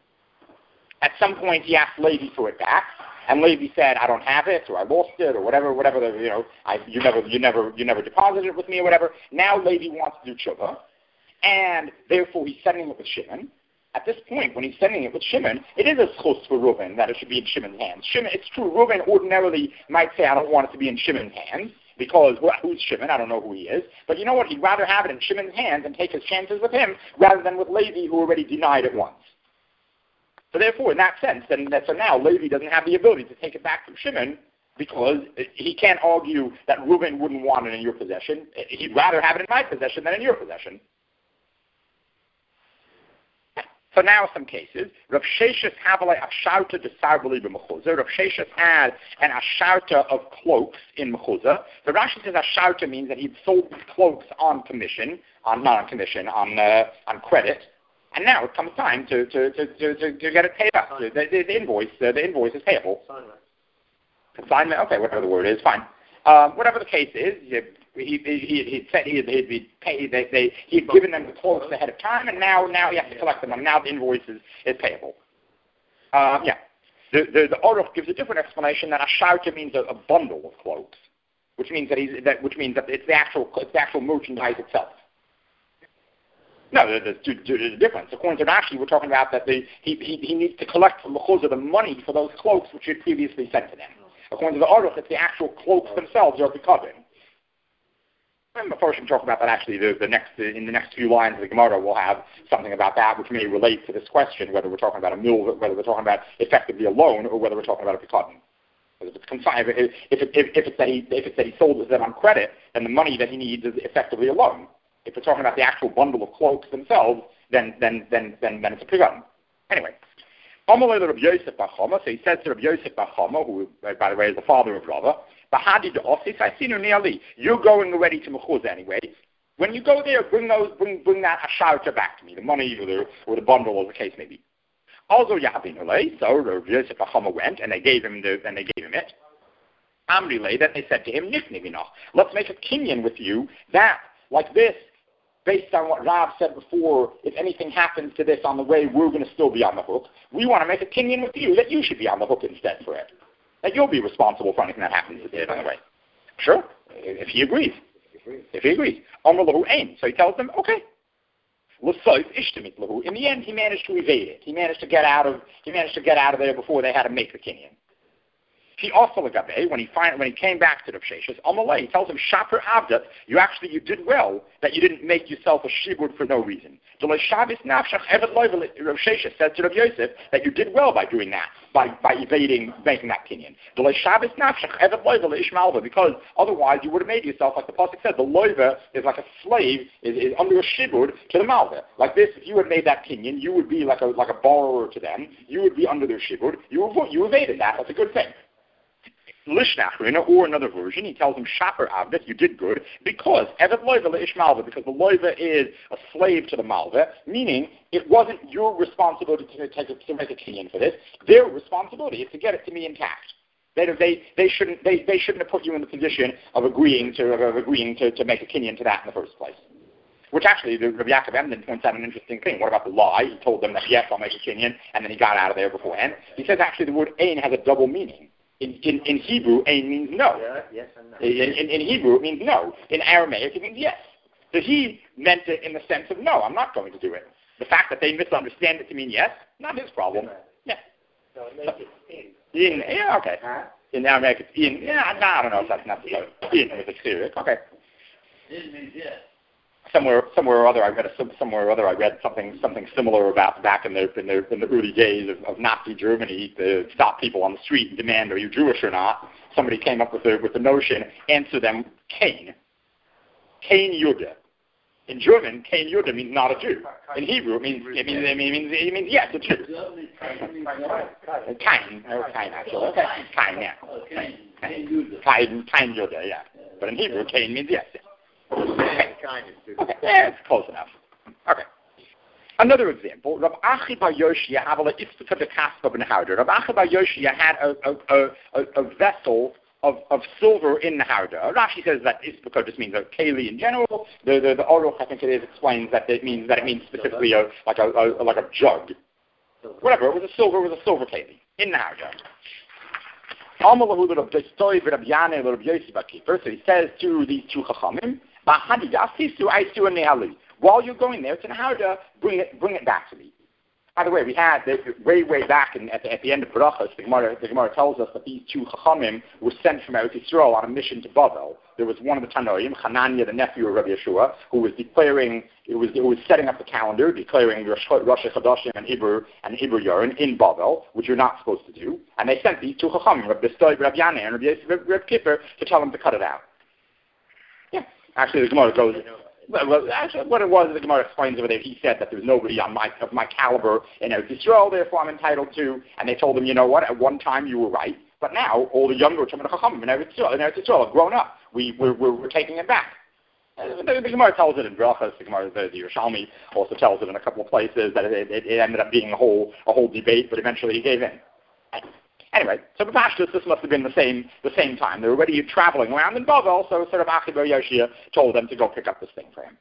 At some point he asked Levi for it back, and Levi said, I don't have it, or I lost it, or whatever, whatever, the, you know, I, you never, you never, you never deposited it with me, or whatever. Now Levi wants to do tshuva. And therefore he's sending it with Shimon. At this point, when he's sending it with Shimon, it is a schus for Reuven that it should be in Shimon's hands. Shimon, it's true, Reuven ordinarily might say, I don't want it to be in Shimon's hands, because, well, who's Shimon? I don't know who he is. But you know what? He'd rather have it in Shimon's hands and take his chances with him, rather than with Levi, who already denied it once. So therefore, in that sense, then, so now Levi doesn't have the ability to take it back from Shimon, because he can't argue that Reuven wouldn't want it in your possession. He'd rather have it in my possession than in your possession. So now some cases, Rav Sheshes Havalei Ashauta de Sarbali b'Mechuzah. Rav Sheshes had an Ashauta of cloaks in Mechuzah. The Rashi says Ashauta means that he'd sold these cloaks on commission, on not on commission, on uh, on credit. And now it comes time to to to, to, to, to get it paid up. The, the, the invoice, uh, the invoice is payable. Consignment. Consignment. Okay, whatever the word is, fine. Um, whatever the case is, he he he he said he'd he'd be paid. They they he'd given them the clothes ahead of time, and now now he has to collect them. And now the invoice is, is payable. Um, yeah, the the the Aruch gives a different explanation that a shauta means a, a bundle of cloaks, which means that he's that which means that it's the actual it's the actual merchandise itself. No, there's, there's, there's a difference. According to Rashi, we're talking about that the, he, he he needs to collect from Mechuzah the money for those cloaks which he had previously sent to them. According to the Aruch, it's the actual cloaks themselves are becoming. And before we can talk about that, actually, the, the next in the next few lines of the Gemara, we'll have something about that which may relate to this question, whether we're talking about a mill, whether we're talking about effectively a loan, or whether we're talking about a picadon. If it's consigned, if, if, if, if it's that he if it's that he sold them on credit, then the money that he needs is effectively a loan. If we're talking about the actual bundle of cloaks themselves, then then then then, then it's a picadon. Anyway. So he says to Rabbi Yosef Bar Chama, who, by the way, is the father of Rava, you're going already to Mechuzah anyway. When you go there, bring those, bring bring that ashauta back to me, the money or the or the bundle, or the case may be. Also, Yahavin so Rabbi Yosef Bar Chama went, and they gave him the, and they gave him it. Amri then they said to him, let's make a kinyan with you that like this. Based on what Rav said before, if anything happens to this on the way, we're going to still be on the hook. We want to make a kinyan with you that you should be on the hook instead for it. That you'll be responsible for anything that happens to it on the way. Sure, if he agrees. If he agrees. Amar lahu ein. So he tells them, okay. L'soif ishtamit lahu. In the end, he managed to evade it. He managed to get out of. He managed to get out of there before they had to make the kinyan. He also lagabe when he find, when he came back to the Sheshes, Amalei, he tells him, Shaper Avdat, you actually you did well that you didn't make yourself a shibud for no reason. Rav Sheshes said to Rav Yosef that you did well by doing that, by, by evading making that kinyan. Because otherwise you would have made yourself, like the pasuk said, the loiva is like a slave, is, is under a shibud to the malva. Like this, if you had made that kinyan, you would be like a like a borrower to them. You would be under their shibud. You you evaded that. That's a good thing. Lishnachrina, or another version, he tells him, Shaper Avdet, you did good, because Evet Loiva Leish Malva, because the Loiva is a slave to the Malva, meaning it wasn't your responsibility to, take a, to make a kinyan for this. Their responsibility is to get it to me intact. They, they, they shouldn't they, they shouldn't have put you in the position of agreeing to of agreeing to, to make a kinyan to that in the first place. Which actually, the Rabbi Yaakov Emden points out an interesting thing. What about the lie? He told them that yes, I'll make a kinyan, and then he got out of there beforehand. He says actually the word ein has a double meaning. In, in, in Hebrew, ein means no. Yeah, yes and no. In, in, in Hebrew, it means no. In Aramaic, it means yes. So he meant it in the sense of no, I'm not going to do it. The fact that they misunderstand it to mean yes, not his problem. Yeah. So it makes it in. In, yeah, okay. Huh? In Aramaic, it's in. Yeah, no, I don't know if that's necessary. In with a Syriac. Okay. In means yes. Somewhere, somewhere or other, I read a, somewhere or other, I read something, something similar about back in the in the, in the early days of, of Nazi Germany to stop people on the street and demand, "Are you Jewish or not?" Somebody came up with the with the notion, answer them, Cain, Cain Yudah. In German, Cain Yudah means not a Jew. In Hebrew, it means it means it means, it means yes, a Jew. Cain, or Cain actually, okay, Cain, yeah. Cain Yudah, yeah. But in Hebrew, Cain means yes. Okay. Okay. Yeah, it's close enough. Okay. Another example, Rav Achi bar Yoshia Havala Istika de Kaspa ben Harder. Rav Achi bar Yoshia had a, a, a, a vessel of, of silver in the Harder. Rashi says that Istika just means a keli in general. The the, the Aruch, I think it is, explains that it means that it means specifically a like a, a like a jug. Whatever, it was a silver, it was a silver keli in the Harder. So he says to these two chachamim, while you're going there to the Harda, bring it, bring it back to me. By the way, we had the, way, way back in, at, the, at the end of Berachos, the Gemara, the Gemara tells us that these two chachamim were sent from Eretz Yisrael on a mission to Bavel. There was one of the Tanoim, Hananiah, the nephew of Rabbi Yeshua, who was declaring, who was, who was setting up the calendar, declaring Rosh Chodashim and Ibur and Ibur Yorin in Bavel, which you're not supposed to do. And they sent these two chachamim, Rabbi Stoi, Rabbi Yaneh, and Rabbi Yosef, Rabbi Kippur, to tell them to cut it out. Yeah, actually, the Gemara goes. Well, well, actually, what it was, the Gemara explains over there. He said that there's nobody on my of my caliber in Eretz Yisrael, therefore I'm entitled to. And they told him, you know what? At one time you were right, but now all the younger Talmid Chachamim in Eretz Yisrael, in Eretz Yisrael have grown up. We we're, we're, we're taking it back. Uh, the, the Gemara tells it in Brachos. The Gemara, the, the Yerushalmi also tells it in a couple of places that it, it, it ended up being a whole a whole debate, but eventually he gave in. Anyway, so B'Pashtus, this must have been the same the same time. They were already traveling around in Bavel, so sort of Achi bar Yoshia told them to go pick up this thing for him.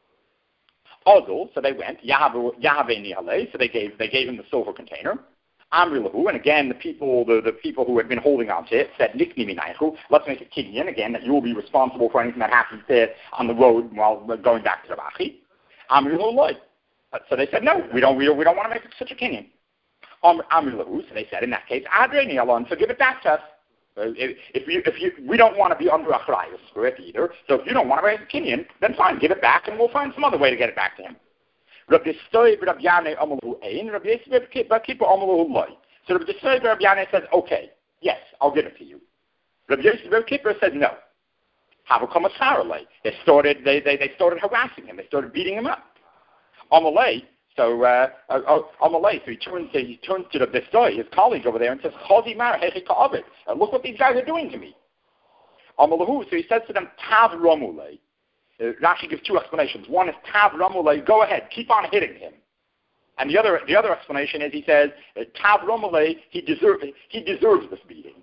Ozul, so they went, Yahave Nihale, so they gave they gave him the silver container. Amri Lahu, and again the people the, the people who had been holding on to it said, Nikni Minaychu, let's make a kinyan, again, that you will be responsible for anything that happens there on the road while going back to the Achi. Amri Lahu, so they said, no, we don't we don't, we don't want to make such a kinyan. Amri Lahu, so they said, in that case, Adreni Alon, so give it back to us. If, if you, if you, we don't want to be under achrayus for it either. So if you don't want to raise a kinyan, then fine, give it back, and we'll find some other way to get it back to him. Rabbi Stoi Rabbi Yaneh Amalu Ein, Rabbi Yisrael Kippur Amalu Loi. So Rabbi Stoi Rabbi Yaneh says, okay, yes, I'll give it to you. Rabbi Yisrael Kippur said no. Havakam Asaralei. They started, they, they, they started harassing him. They started beating him up. Amalei. So, uh, uh, Amalei, so he turns to, he turns to the Bestoi, his colleague over there, and says, Chazi Mar, Hechi Ka'avid. Look what these guys are doing to me. Amalahu, so he says to them, Tav Ramulei. Uh, Rashi gives two explanations. One is Tav Ramulei, go ahead, keep on hitting him. And the other, the other explanation is he says, Tav Ramulei, he deserves, he deserves this beating.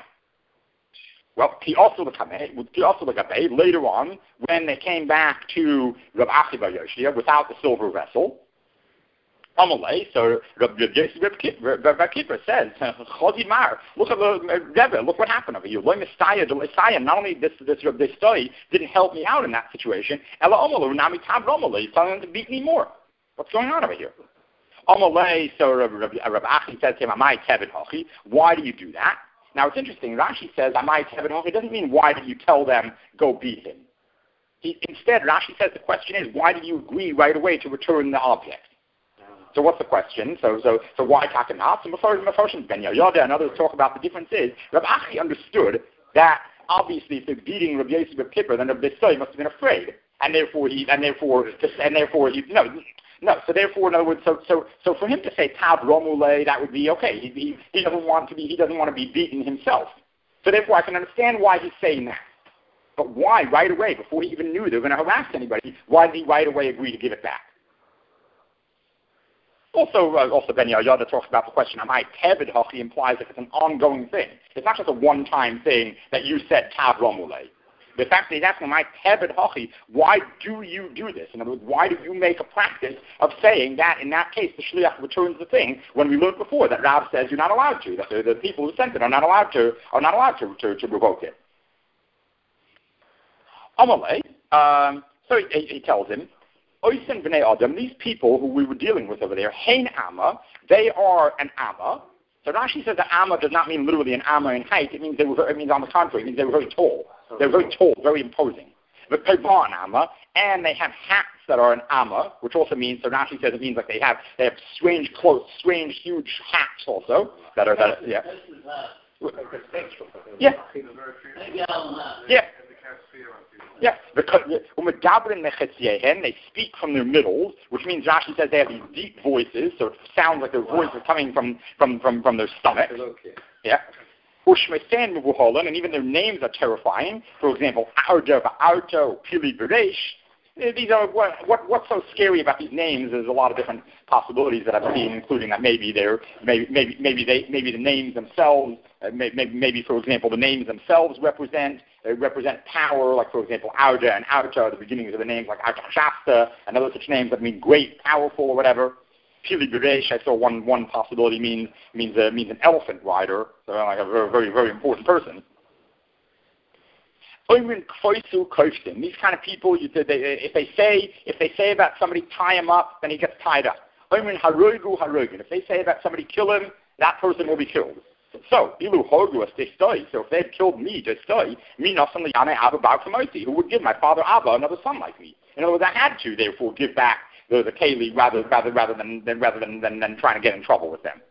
Well, he also he also later on, when they came back to Rav Achi bar Yoshia without the silver vessel, Amalei, so Rabbi Kippur says, Chazi Mar, look at the Rebbe, look what happened over here. Not only this this this story didn't help me out in that situation, Ella Amalu Nami Tab Amalei, he's telling them to beat me more. What's going on over here? Amalei, so Rabbi Achi says to him, Amai Tevin Hachi, why do you do that? Now it's interesting, Rashi says, Amai Tevin Hachi, it doesn't mean why did you tell them, go beat him. He, instead, Rashi says the question is, why did you agree right away to return the object? So what's the question? So so so why Takanat? And Mefarshim Ben Yoda and others talk about the difference is Rabbi Achi understood that obviously if they're beating Rabbi Yosef Rabbi Kippur, then Rabbi Stoi must have been afraid, and therefore he and therefore and therefore he no no so therefore in other words so so so for him to say Tav Romule, that would be okay. He, he he doesn't want to be he doesn't want to be beaten himself. So therefore, I can understand why he's saying that. But why, right away, before he even knew they were going to harass anybody, why did he right away agree to give it back? Also, uh, also Ben Yehoyada talks about the question, am I tevid hachi, implies that it's an ongoing thing. It's not just a one-time thing that you said tav romule. The fact that he's asking, am I tevid hachi, why do you do this? In other words, why do you make a practice of saying that, in that case, the shliach returns the thing, when we learned before that Rav says you're not allowed to, that the, the people who sent it are not allowed to, are not allowed to, to, to revoke it. Amalei, um, so he, he tells him, Oisen b'nei Adam, these people who we were dealing with over there, hein amma, they are an amma. So Rashi says that amma does not mean literally an amma in height. It means they were. It means on the contrary, it means they were very tall. They were very tall, very imposing. But peva an amma, and they have hats that are an amma, which also means. So Rashi says it means like they have they have strange clothes, strange huge hats also that are that yeah. Yeah. Yeah. Yeah, because they speak from their middles, which means Rashi says they have these deep voices, so it sounds like their voice is coming from, from, from, from their stomach. Yeah. And even their names are terrifying. For example, Arda, Arto, Pili Beresh. These are what, what what's so scary about these names. There's a lot of different possibilities that I've seen, including that maybe they're maybe maybe maybe they maybe the names themselves, uh, maybe maybe for example the names themselves represent uh, represent power. Like for example, Arda and Arta are the beginnings of the names, like Arta Shasta and other such names that mean great, powerful, or whatever. Pili Beresh, I saw one one possibility means means uh, means an elephant rider, so like a very very very important person. These kind of people, you, they, if they say if they say about somebody tie him up, then he gets tied up. If they say about somebody kill him, that person will be killed. So, so if they've killed me, who would give my father Abba another son like me? In other words, I had to therefore give back the, the Keli rather rather rather than, than rather than, than than trying to get in trouble with them.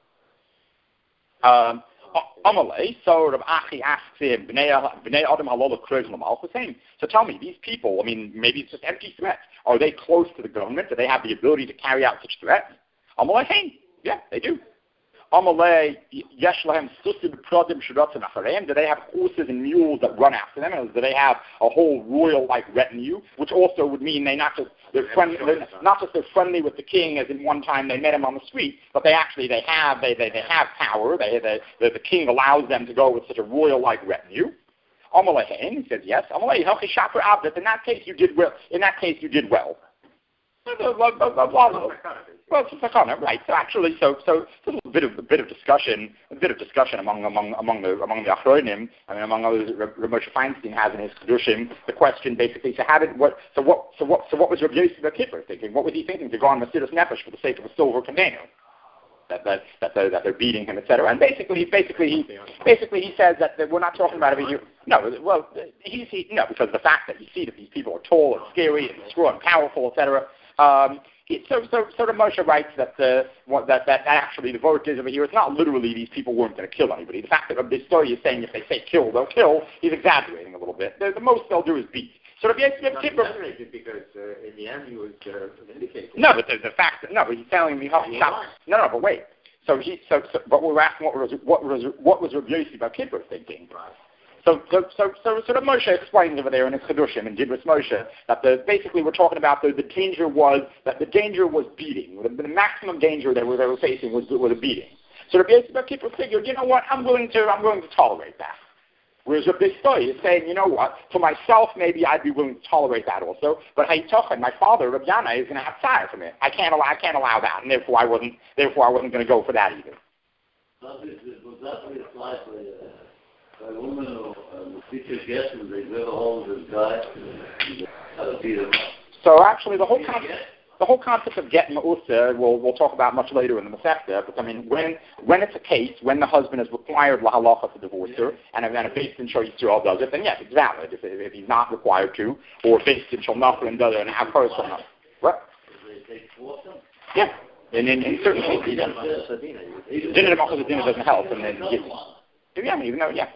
Um, Amalei, so Rav Achi asks him, Bnei Adam Halol Kroz L'Malchus Haim. So tell me, these people, I mean, maybe it's just empty threats. Are they close to the government? Do they have the ability to carry out such threats? Amalei Haim. Yeah, they do. Amalei Yesh Lahem Susim Prodim Shuratzim Achareim. Do they have horses and mules that run after them? And do they have a whole royal-like retinue? Which also would mean they not just they're friendly, they're not just they're friendly with the king, as in one time they met him on the street, but they actually they have they they, they have power. They, they the, the king allows them to go with such a royal-like retinue. Amalei Haim, he says yes. Amalei Helchi Shaper Abdet. In that case, you did well. In that case, you did well. Well, it's sakana, right? So actually, so so there's a bit of a bit of discussion, a bit of discussion among among among the among the achronim. I mean, among others, Rav Moshe Feinstein has in his Kedushim the question basically. So how did what? So what? So what? So what was Rav Yossi bar Kippur thinking? What was he thinking to go on Mesiras Nefesh for the sake of a silver container? That that that they're, that they're beating him, et cetera. And basically, basically, he basically he says that, that we're not talking about it. No, well, he's he, no because the fact that you see that these people are tall and scary and strong and powerful, et cetera. Um, So, so, so the Moshe writes that the what, that, that actually the vote is over here. It's not literally these people weren't going to kill anybody. The fact that this story is saying if they say kill, they'll kill. He's exaggerating a little bit. The, the most they'll do is beat. So if you have exaggerated because uh, in the end he was uh, vindicated. No, but the, the fact that no, but he's telling me how. Stop. No, no, but wait. So he, so, so but we're asking what was what was what was Rav Yossi bar Kippur thinking? Right. So, so, so, so, so that Moshe explains over there in his Chedushim in Dibros Moshe that the basically we're talking about the, the danger was that the danger was beating. The, the maximum danger they were they were facing was was a beating. So the Yossi bar Kippur figured, you know what, I'm willing to I'm willing to tolerate that. Whereas Rav Bistoy is saying, you know what, for myself maybe I'd be willing to tolerate that also, but Haytochen, my father Rav Yana, is going to have fire from it. I can't allow I can't allow that, and therefore I wasn't therefore I wasn't going to go for that either. Was that really apply for you? A woman or a teacher guest and they live home with this guy how to beat him up. So actually the whole concept the whole concept of getting ma'usa we'll we'll talk about much later in the Masechta, but I mean when when it's a case, when the husband is required lahalacha to divorce her, and then a based in Shor Yisrael does it, then yes, it's valid. If, if he's not required to, or based in Shol Nachman does it and have her Shol Nachman. What? Yeah. And in, in certain cases, dinner of Machos dinner doesn't help, and then he Yeah, even though, yeah.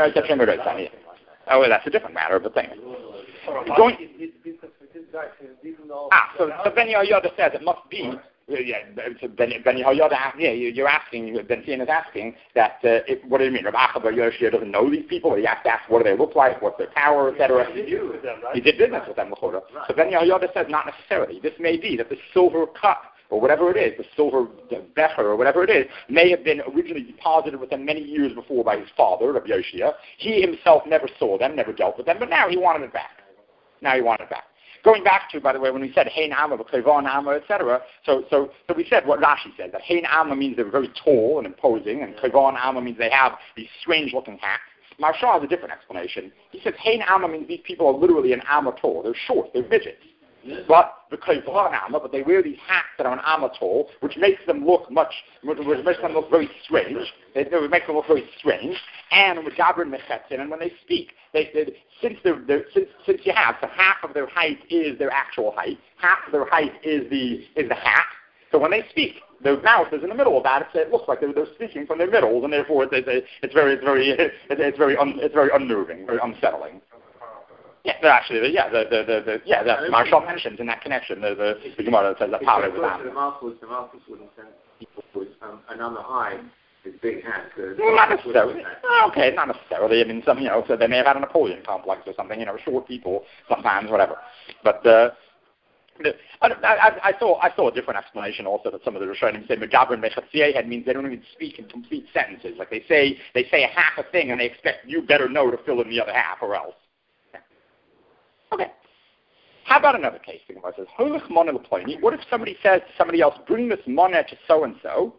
Oh, well, that's a different matter, but thing. Going, ah, so, so Ben Yehoyada says it must be Yeah, Ben Ben Yehoyada, yeah, you're asking, Ben Zion is asking that, uh, if, what do you mean? Rabbi Acha Bar Yoshia doesn't know these people, he has to ask what do they look like, what's their power, et cetera. He did with them, right? He did business with them, L'chora. Right. So Ben Yehoyada says not necessarily. This may be that the silver cup, or whatever it is, the silver becher, or whatever it is, may have been originally deposited with him many years before by his father, Rabbi Yoshia. He himself never saw them, never dealt with them, but now he wanted it back. Now he wanted it back. Going back to, by the way, when we said Hein Amma, Kevon Amma, et cetera, so, so, so we said what Rashi said, that Hein Amma means they're very tall and imposing, and Kevon Amma means they have these strange-looking hats. Maharsha has a different explanation. He says Hein Amma means these people are literally an Amma tall. They're short, they're midgets. Yes. But the Kevon Amma, but they wear these hats that are an Amma tall, which makes them look much, which makes them look very strange. It, it makes them look very strange. And with Gabrin Mechetzin, and when they speak, they, they since they're, they're since since you have so half of their height is their actual height, half of their height is the is the hat. So when they speak, their mouth is in the middle of that. It's, it looks like they're, they're speaking from their middles, and therefore it's, it's, it's very it's very it's, it's very un, it's very unnerving, very unsettling. Yeah, actually, yeah, the the the, the yeah, that Maharsha mentions in that connection, the the, the Gemara says that power with that. The Malchus, the Malchus wouldn't send people with um, an on the high. His big hat. Well, not necessarily. Okay, not necessarily. I mean, some, you know, so they may have had a Napoleon complex or something. You know, short people sometimes, whatever. But uh, the, I, I, I saw I saw a different explanation also that some of the Rishonim say Megabrin Mechatziyeh means they don't even speak in complete sentences. Like they say they say a half a thing and they expect you better know to fill in the other half or else. Yeah. Okay. How about another case? The Gemara says, what if somebody says to somebody else, bring this money to so and so?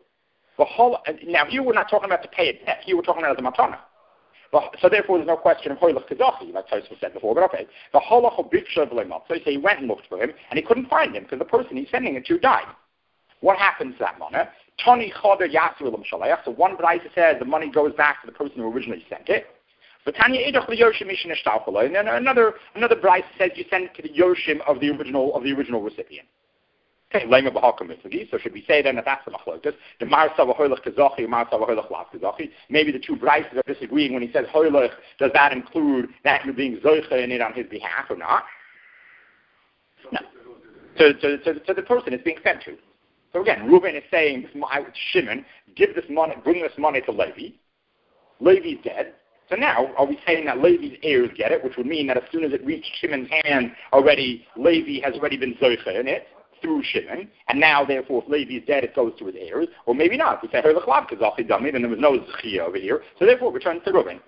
Now, here we're not talking about to pay a debt. Here we're talking about as a matana. So therefore, there's no question of hoylach kazachi, like Tosfos said before. But okay, the holach obitshav lemat. So he went and looked for him, and he couldn't find him because the person he's sending it to died. What happens to that money? Tani choder yasulim shaleach. So one brayta says the money goes back to the person who originally sent it. But Tanya edach liyoshim mishin eshtauchaloi. And then another another brayta says you send it to the yoshim of the original of the original recipient. Okay, lema b'hakam mitzvah. So should we say then that that's the machlokas? The marsa v'hoylach kazachi, marsa v'hoylach lav kazachi. Maybe the two brises are disagreeing when he says hoylach. Does that include that you're being zoicha in it on his behalf or not? No. To, to, to, to the person it's being sent to. So again, Reuben is saying, Shimon, give this money, bring this money to Levi. Levi's dead. So now, are we saying that Levi's heirs get it, which would mean that as soon as it reached Shimon's hand, already Levi has already been zoicha in it through Shimon, and now, therefore, if Levi is dead, it goes to his heirs, or maybe not. If we say, then there was no Zechia over here, so therefore it returns to Reuben.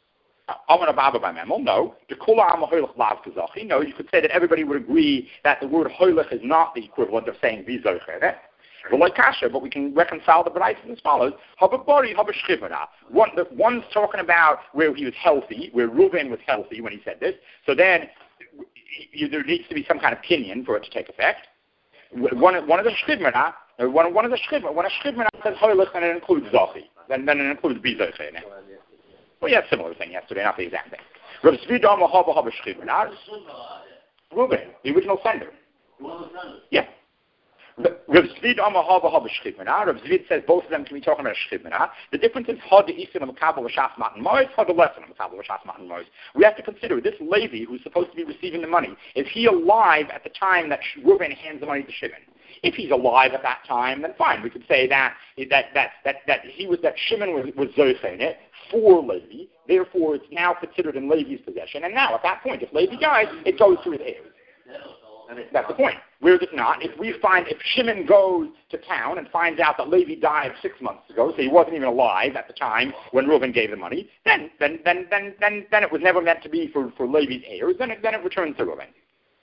No. No, you could say that everybody would agree that the word hoylech is not the equivalent of saying vizocher. But we can reconcile the B'raises as follows. One, the, one's talking about where he was healthy, where Reuben was healthy when he said this, so then you, there needs to be some kind of opinion for it to take effect. One, one of the shchivmena, one, one of the shchivmena, when a shchivmena says hoylech, then it includes zachi, then, then it includes bizoche in it. Well, yeah, similar thing yesterday, not the exact thing. Rav Zvi Dama Haba Haba shchivmena. Reuben, the original sender. Yeah. Rav Zvi Dama Haba Haba shchivmena. Rav Zvi says both of them can be talking about a shchivmena. The difference is had the isin of makabel v'shas matan mois, had the lesson of makabel v'shas matan mois. We have to consider this Levi, who's supposed to be receiving the money, is he alive at the time that Reuben hands the money to Shimon? If he's alive at that time, then fine. We could say that that that that, that he was that Shimon was was zoicha in it for Levi. Therefore, it's now considered in Levi's possession. And now, at that point, if Levi dies, it goes to his heirs. That's the point. Where is it not? If we find, if Shimon goes to town and finds out that Levi died six months ago, so he wasn't even alive at the time when Reuben gave the money, then then then then then, then it was never meant to be for, for Levi's heirs. Then it then it returns to Reuben.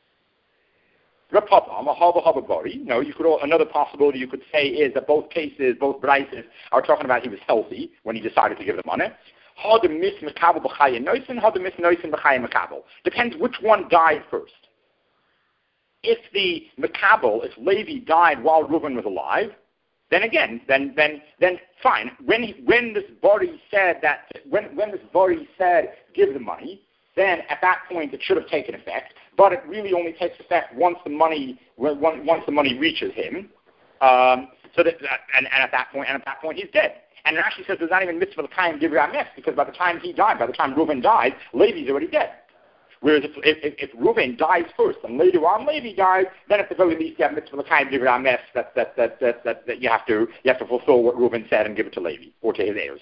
No, you could. Another possibility you could say is that both cases, both brises, are talking about he was healthy when he decided to give the money. Depends which one died first. If the Makabel, if Levi died while Reuben was alive, then again, then then then fine. When he, when this Bori said that, when when this Bori said give the money, then at that point it should have taken effect. But it really only takes effect once the money once the money reaches him. Um, so that and, and at that point and at that point he's dead. And it actually says there's not even mitzvah l'kayim divrei hames because by the time he died, by the time Reuben died, Levi's already dead. Whereas if, if, if Reuven dies first and later on Levi dies, then at the very least you have mitzvah l'chaim divrei hames that that, that that that that you have to you have to fulfill what Reuven said and give it to Levi or to his heirs.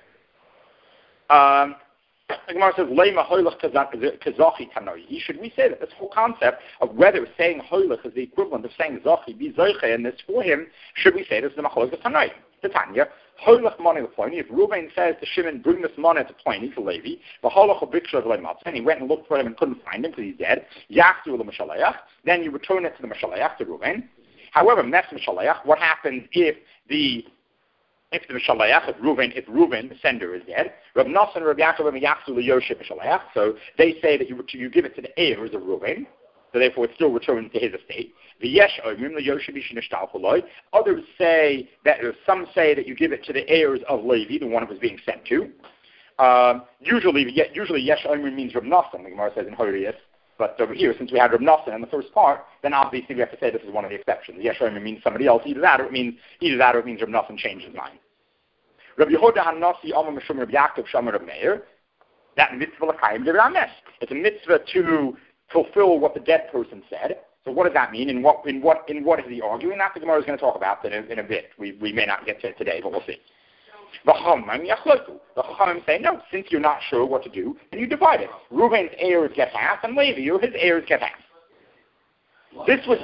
Um, the Gemara says, "Lema hoylach kazachi tanoi." Should we say that this whole concept of whether saying hoylach is the equivalent of saying zachi, be zoche, and this for him, should we say this is the machlokes tanoi? The Tanya, hoylach money leploni. If Reuven says to Shimon, "Bring this money to Ploni to Levi," v'holach ubiksha v'leimatz, and he went and looked for him and couldn't find him because he's dead. Yachtu l'mashaleach. Then you return it to the mashaleach to Reuven. However, mes mashaleach. What happens if the If the Mishaleach, if Reuven, if Reuven, the sender, is dead, Rav Nosson, Rav Yaakov, and Yachzu l'Yoshe Mishaleach. So they say that you you give it to the heirs of Reuven, so therefore it still returns to his estate. V'yesh omrim l'Yoshe Mishnishtal Choloi. Others say that, or some say that you give it to the heirs of Levi, the one it was being sent to. Um, usually, usually yesh omrim means Rav Nosson. The Gemara says in Horius. But over here, since we had Rav Nosson in the first part, then obviously we have to say this is one of the exceptions. Yesh Omer means somebody else. Either that, or it means either that, or it means Rav Nosson changed his mind. Rabbi Yehuda HaNasi Omer Mishum Rabbi Yaakov Shomer Rav Meir. That mitzvah l'chaim divrei hames. It's a mitzvah to fulfill what the dead person said. So what does that mean? In what in what in what is he arguing? That the Gemara is going to talk about that in, in a bit. We we may not get to it today, but we'll see. The Chachamim say, no, since you're not sure what to do, then you divide it. Reuven's heirs get half, and Levi, his heirs get half. This was...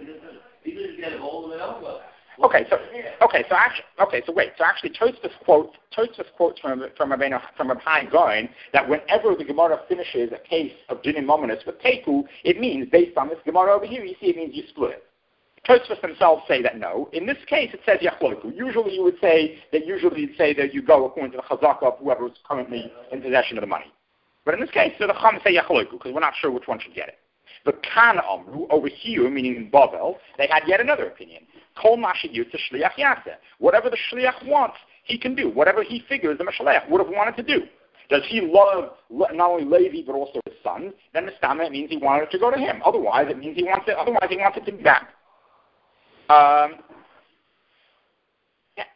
Okay, so okay, so actually, okay, so wait, so actually, Tosfos quotes Tosfos quotes from from Rabbeinu from Rabbi Chaim Gaon that whenever the Gemara finishes a case of dinim mominus with teku, it means based on this Gemara over here, you see, it means you split it. Tosfos themselves say that no. In this case, it says yachloku. Usually, you would say that usually you'd say that you go according to the chazaka of whoever is currently in possession of the money. But in this case, so the chum say yachloku because we're not sure which one should get it. But Kan Amru over here, meaning in Bavel, they had yet another opinion. Kol mashiyut shliach yaseh. Whatever the shliach wants, he can do. Whatever he figures the mashliach would have wanted to do. Does he love not only Levi but also his sons? Then Mistama, it means he wanted it to go to him. Otherwise, it means he wants it. Otherwise, he wants it to be back. Um, yeah.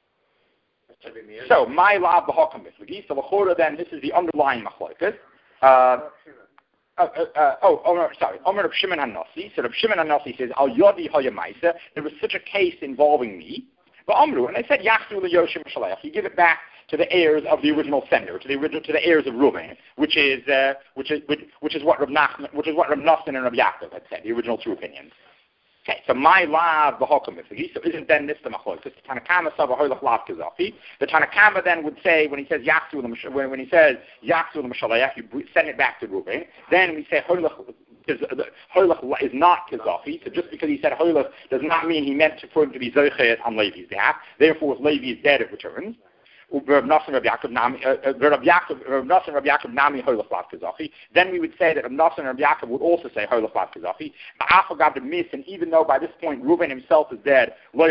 So, my lab b'hakam miflagi. So, l'chora, then, this is the underlying machlokes. Uh, uh, uh, oh, oh, no, sorry. Omer of Shimon HaNasi. So, Rav Shimon HaNasi says, Al Yodi Hayamaisa. There was such a case involving me. But Amru, and they said, Yachzu l'Yoshim Shalach. You give it back to the heirs of the original sender, to the original, to the heirs of Reuven, which is, uh, which is, which, which is what Rav Nachman, which is what Rav Nosson and Rav Yaakov had said, the original two opinions. Okay, so my lav b'hokum miflagi. So isn't then this the machlokes? The Tanakama saw v'hoylach lav kazafi. The Tanakama then would say when he says yaksu when when he says yaksu l'mashaleach, you send it back to Reuven. Then we say hoylach hoylach is not kazafi. So just because he said hoylach does not mean he meant for him to be zoichet on Levi's behalf. Therefore, if Levi is dead, it returns. Then we would say that Rav Nosson and Rav Yaakov would also say Hoylach Lav Kazafi. And even though by this point Reuven himself is dead, we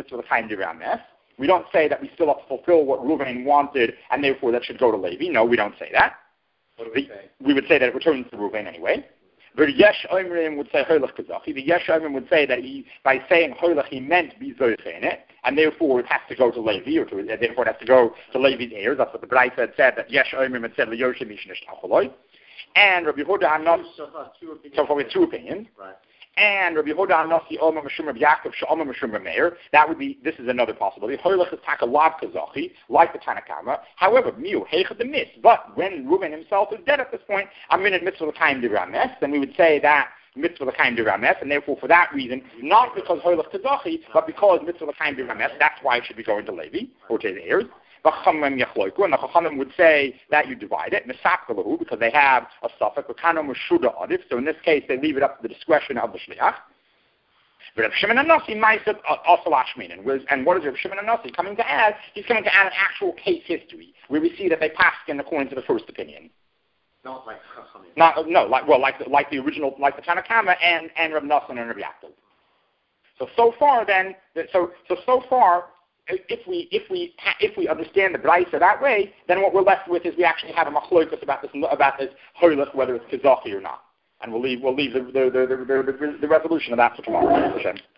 don't say that we still have to fulfill what Reuven wanted and therefore that should go to Levi. No, we don't say that. What do we say? We would say that it returns to Reuven anyway. The Yesh Omrim would say Hoylach Kazafi. The Yesh Omrim would say that he, by saying Hoylach, he meant be Zoyche in it, and therefore it has to go to Levi, or to, uh, therefore it has to go to Levi's heirs. That's what the Braisa had said, that Yesh Omrim had said, L'Yoshim Mishnish Tacholoi. And Rabbi Yehuda HaNasi, so far we have two opinions. Right. And Rabbi Yehuda HaNasi, Omer Meshum Rabbi Yaakov, She'omer Meshum Rabbi Meir. That would be, this is another possibility. Hoylach is taka lav kazachi, like the Tanakama. However, miu, heicha the mis. But when Reuven himself is dead at this point, I'm in a mitzvah l'chaim divrei hames, then we would say that mitzvah l'chaim divrei hames, and therefore for that reason, not because hoylach kazachi, but because mitzvah l'chaim divrei hames, that's why it should be going to Levi, or to his heirs. And the Chachamim would say that you divide it, because they have a suffix, so in this case they leave it up to the discretion of the Shliach. But Rav Shimon HaNasi ma'aseh also lashminin. And what is Rav Shimon HaNasi coming to add? He's coming to add an actual case history, where we see that they passed in according to the first opinion. Not like Chachamim. Not, no, like, well, like the, like the original, like the Tanakama and, and Rav Nosson and Rav Yaakov. So, so far then, so, so, so far, If we if we if we understand the Braisa that way, then what we're left with is we actually have a machlokas about this about this hoylach, whether it's kazachi or not, and we'll leave we'll leave the the the, the, the, the resolution of that for tomorrow.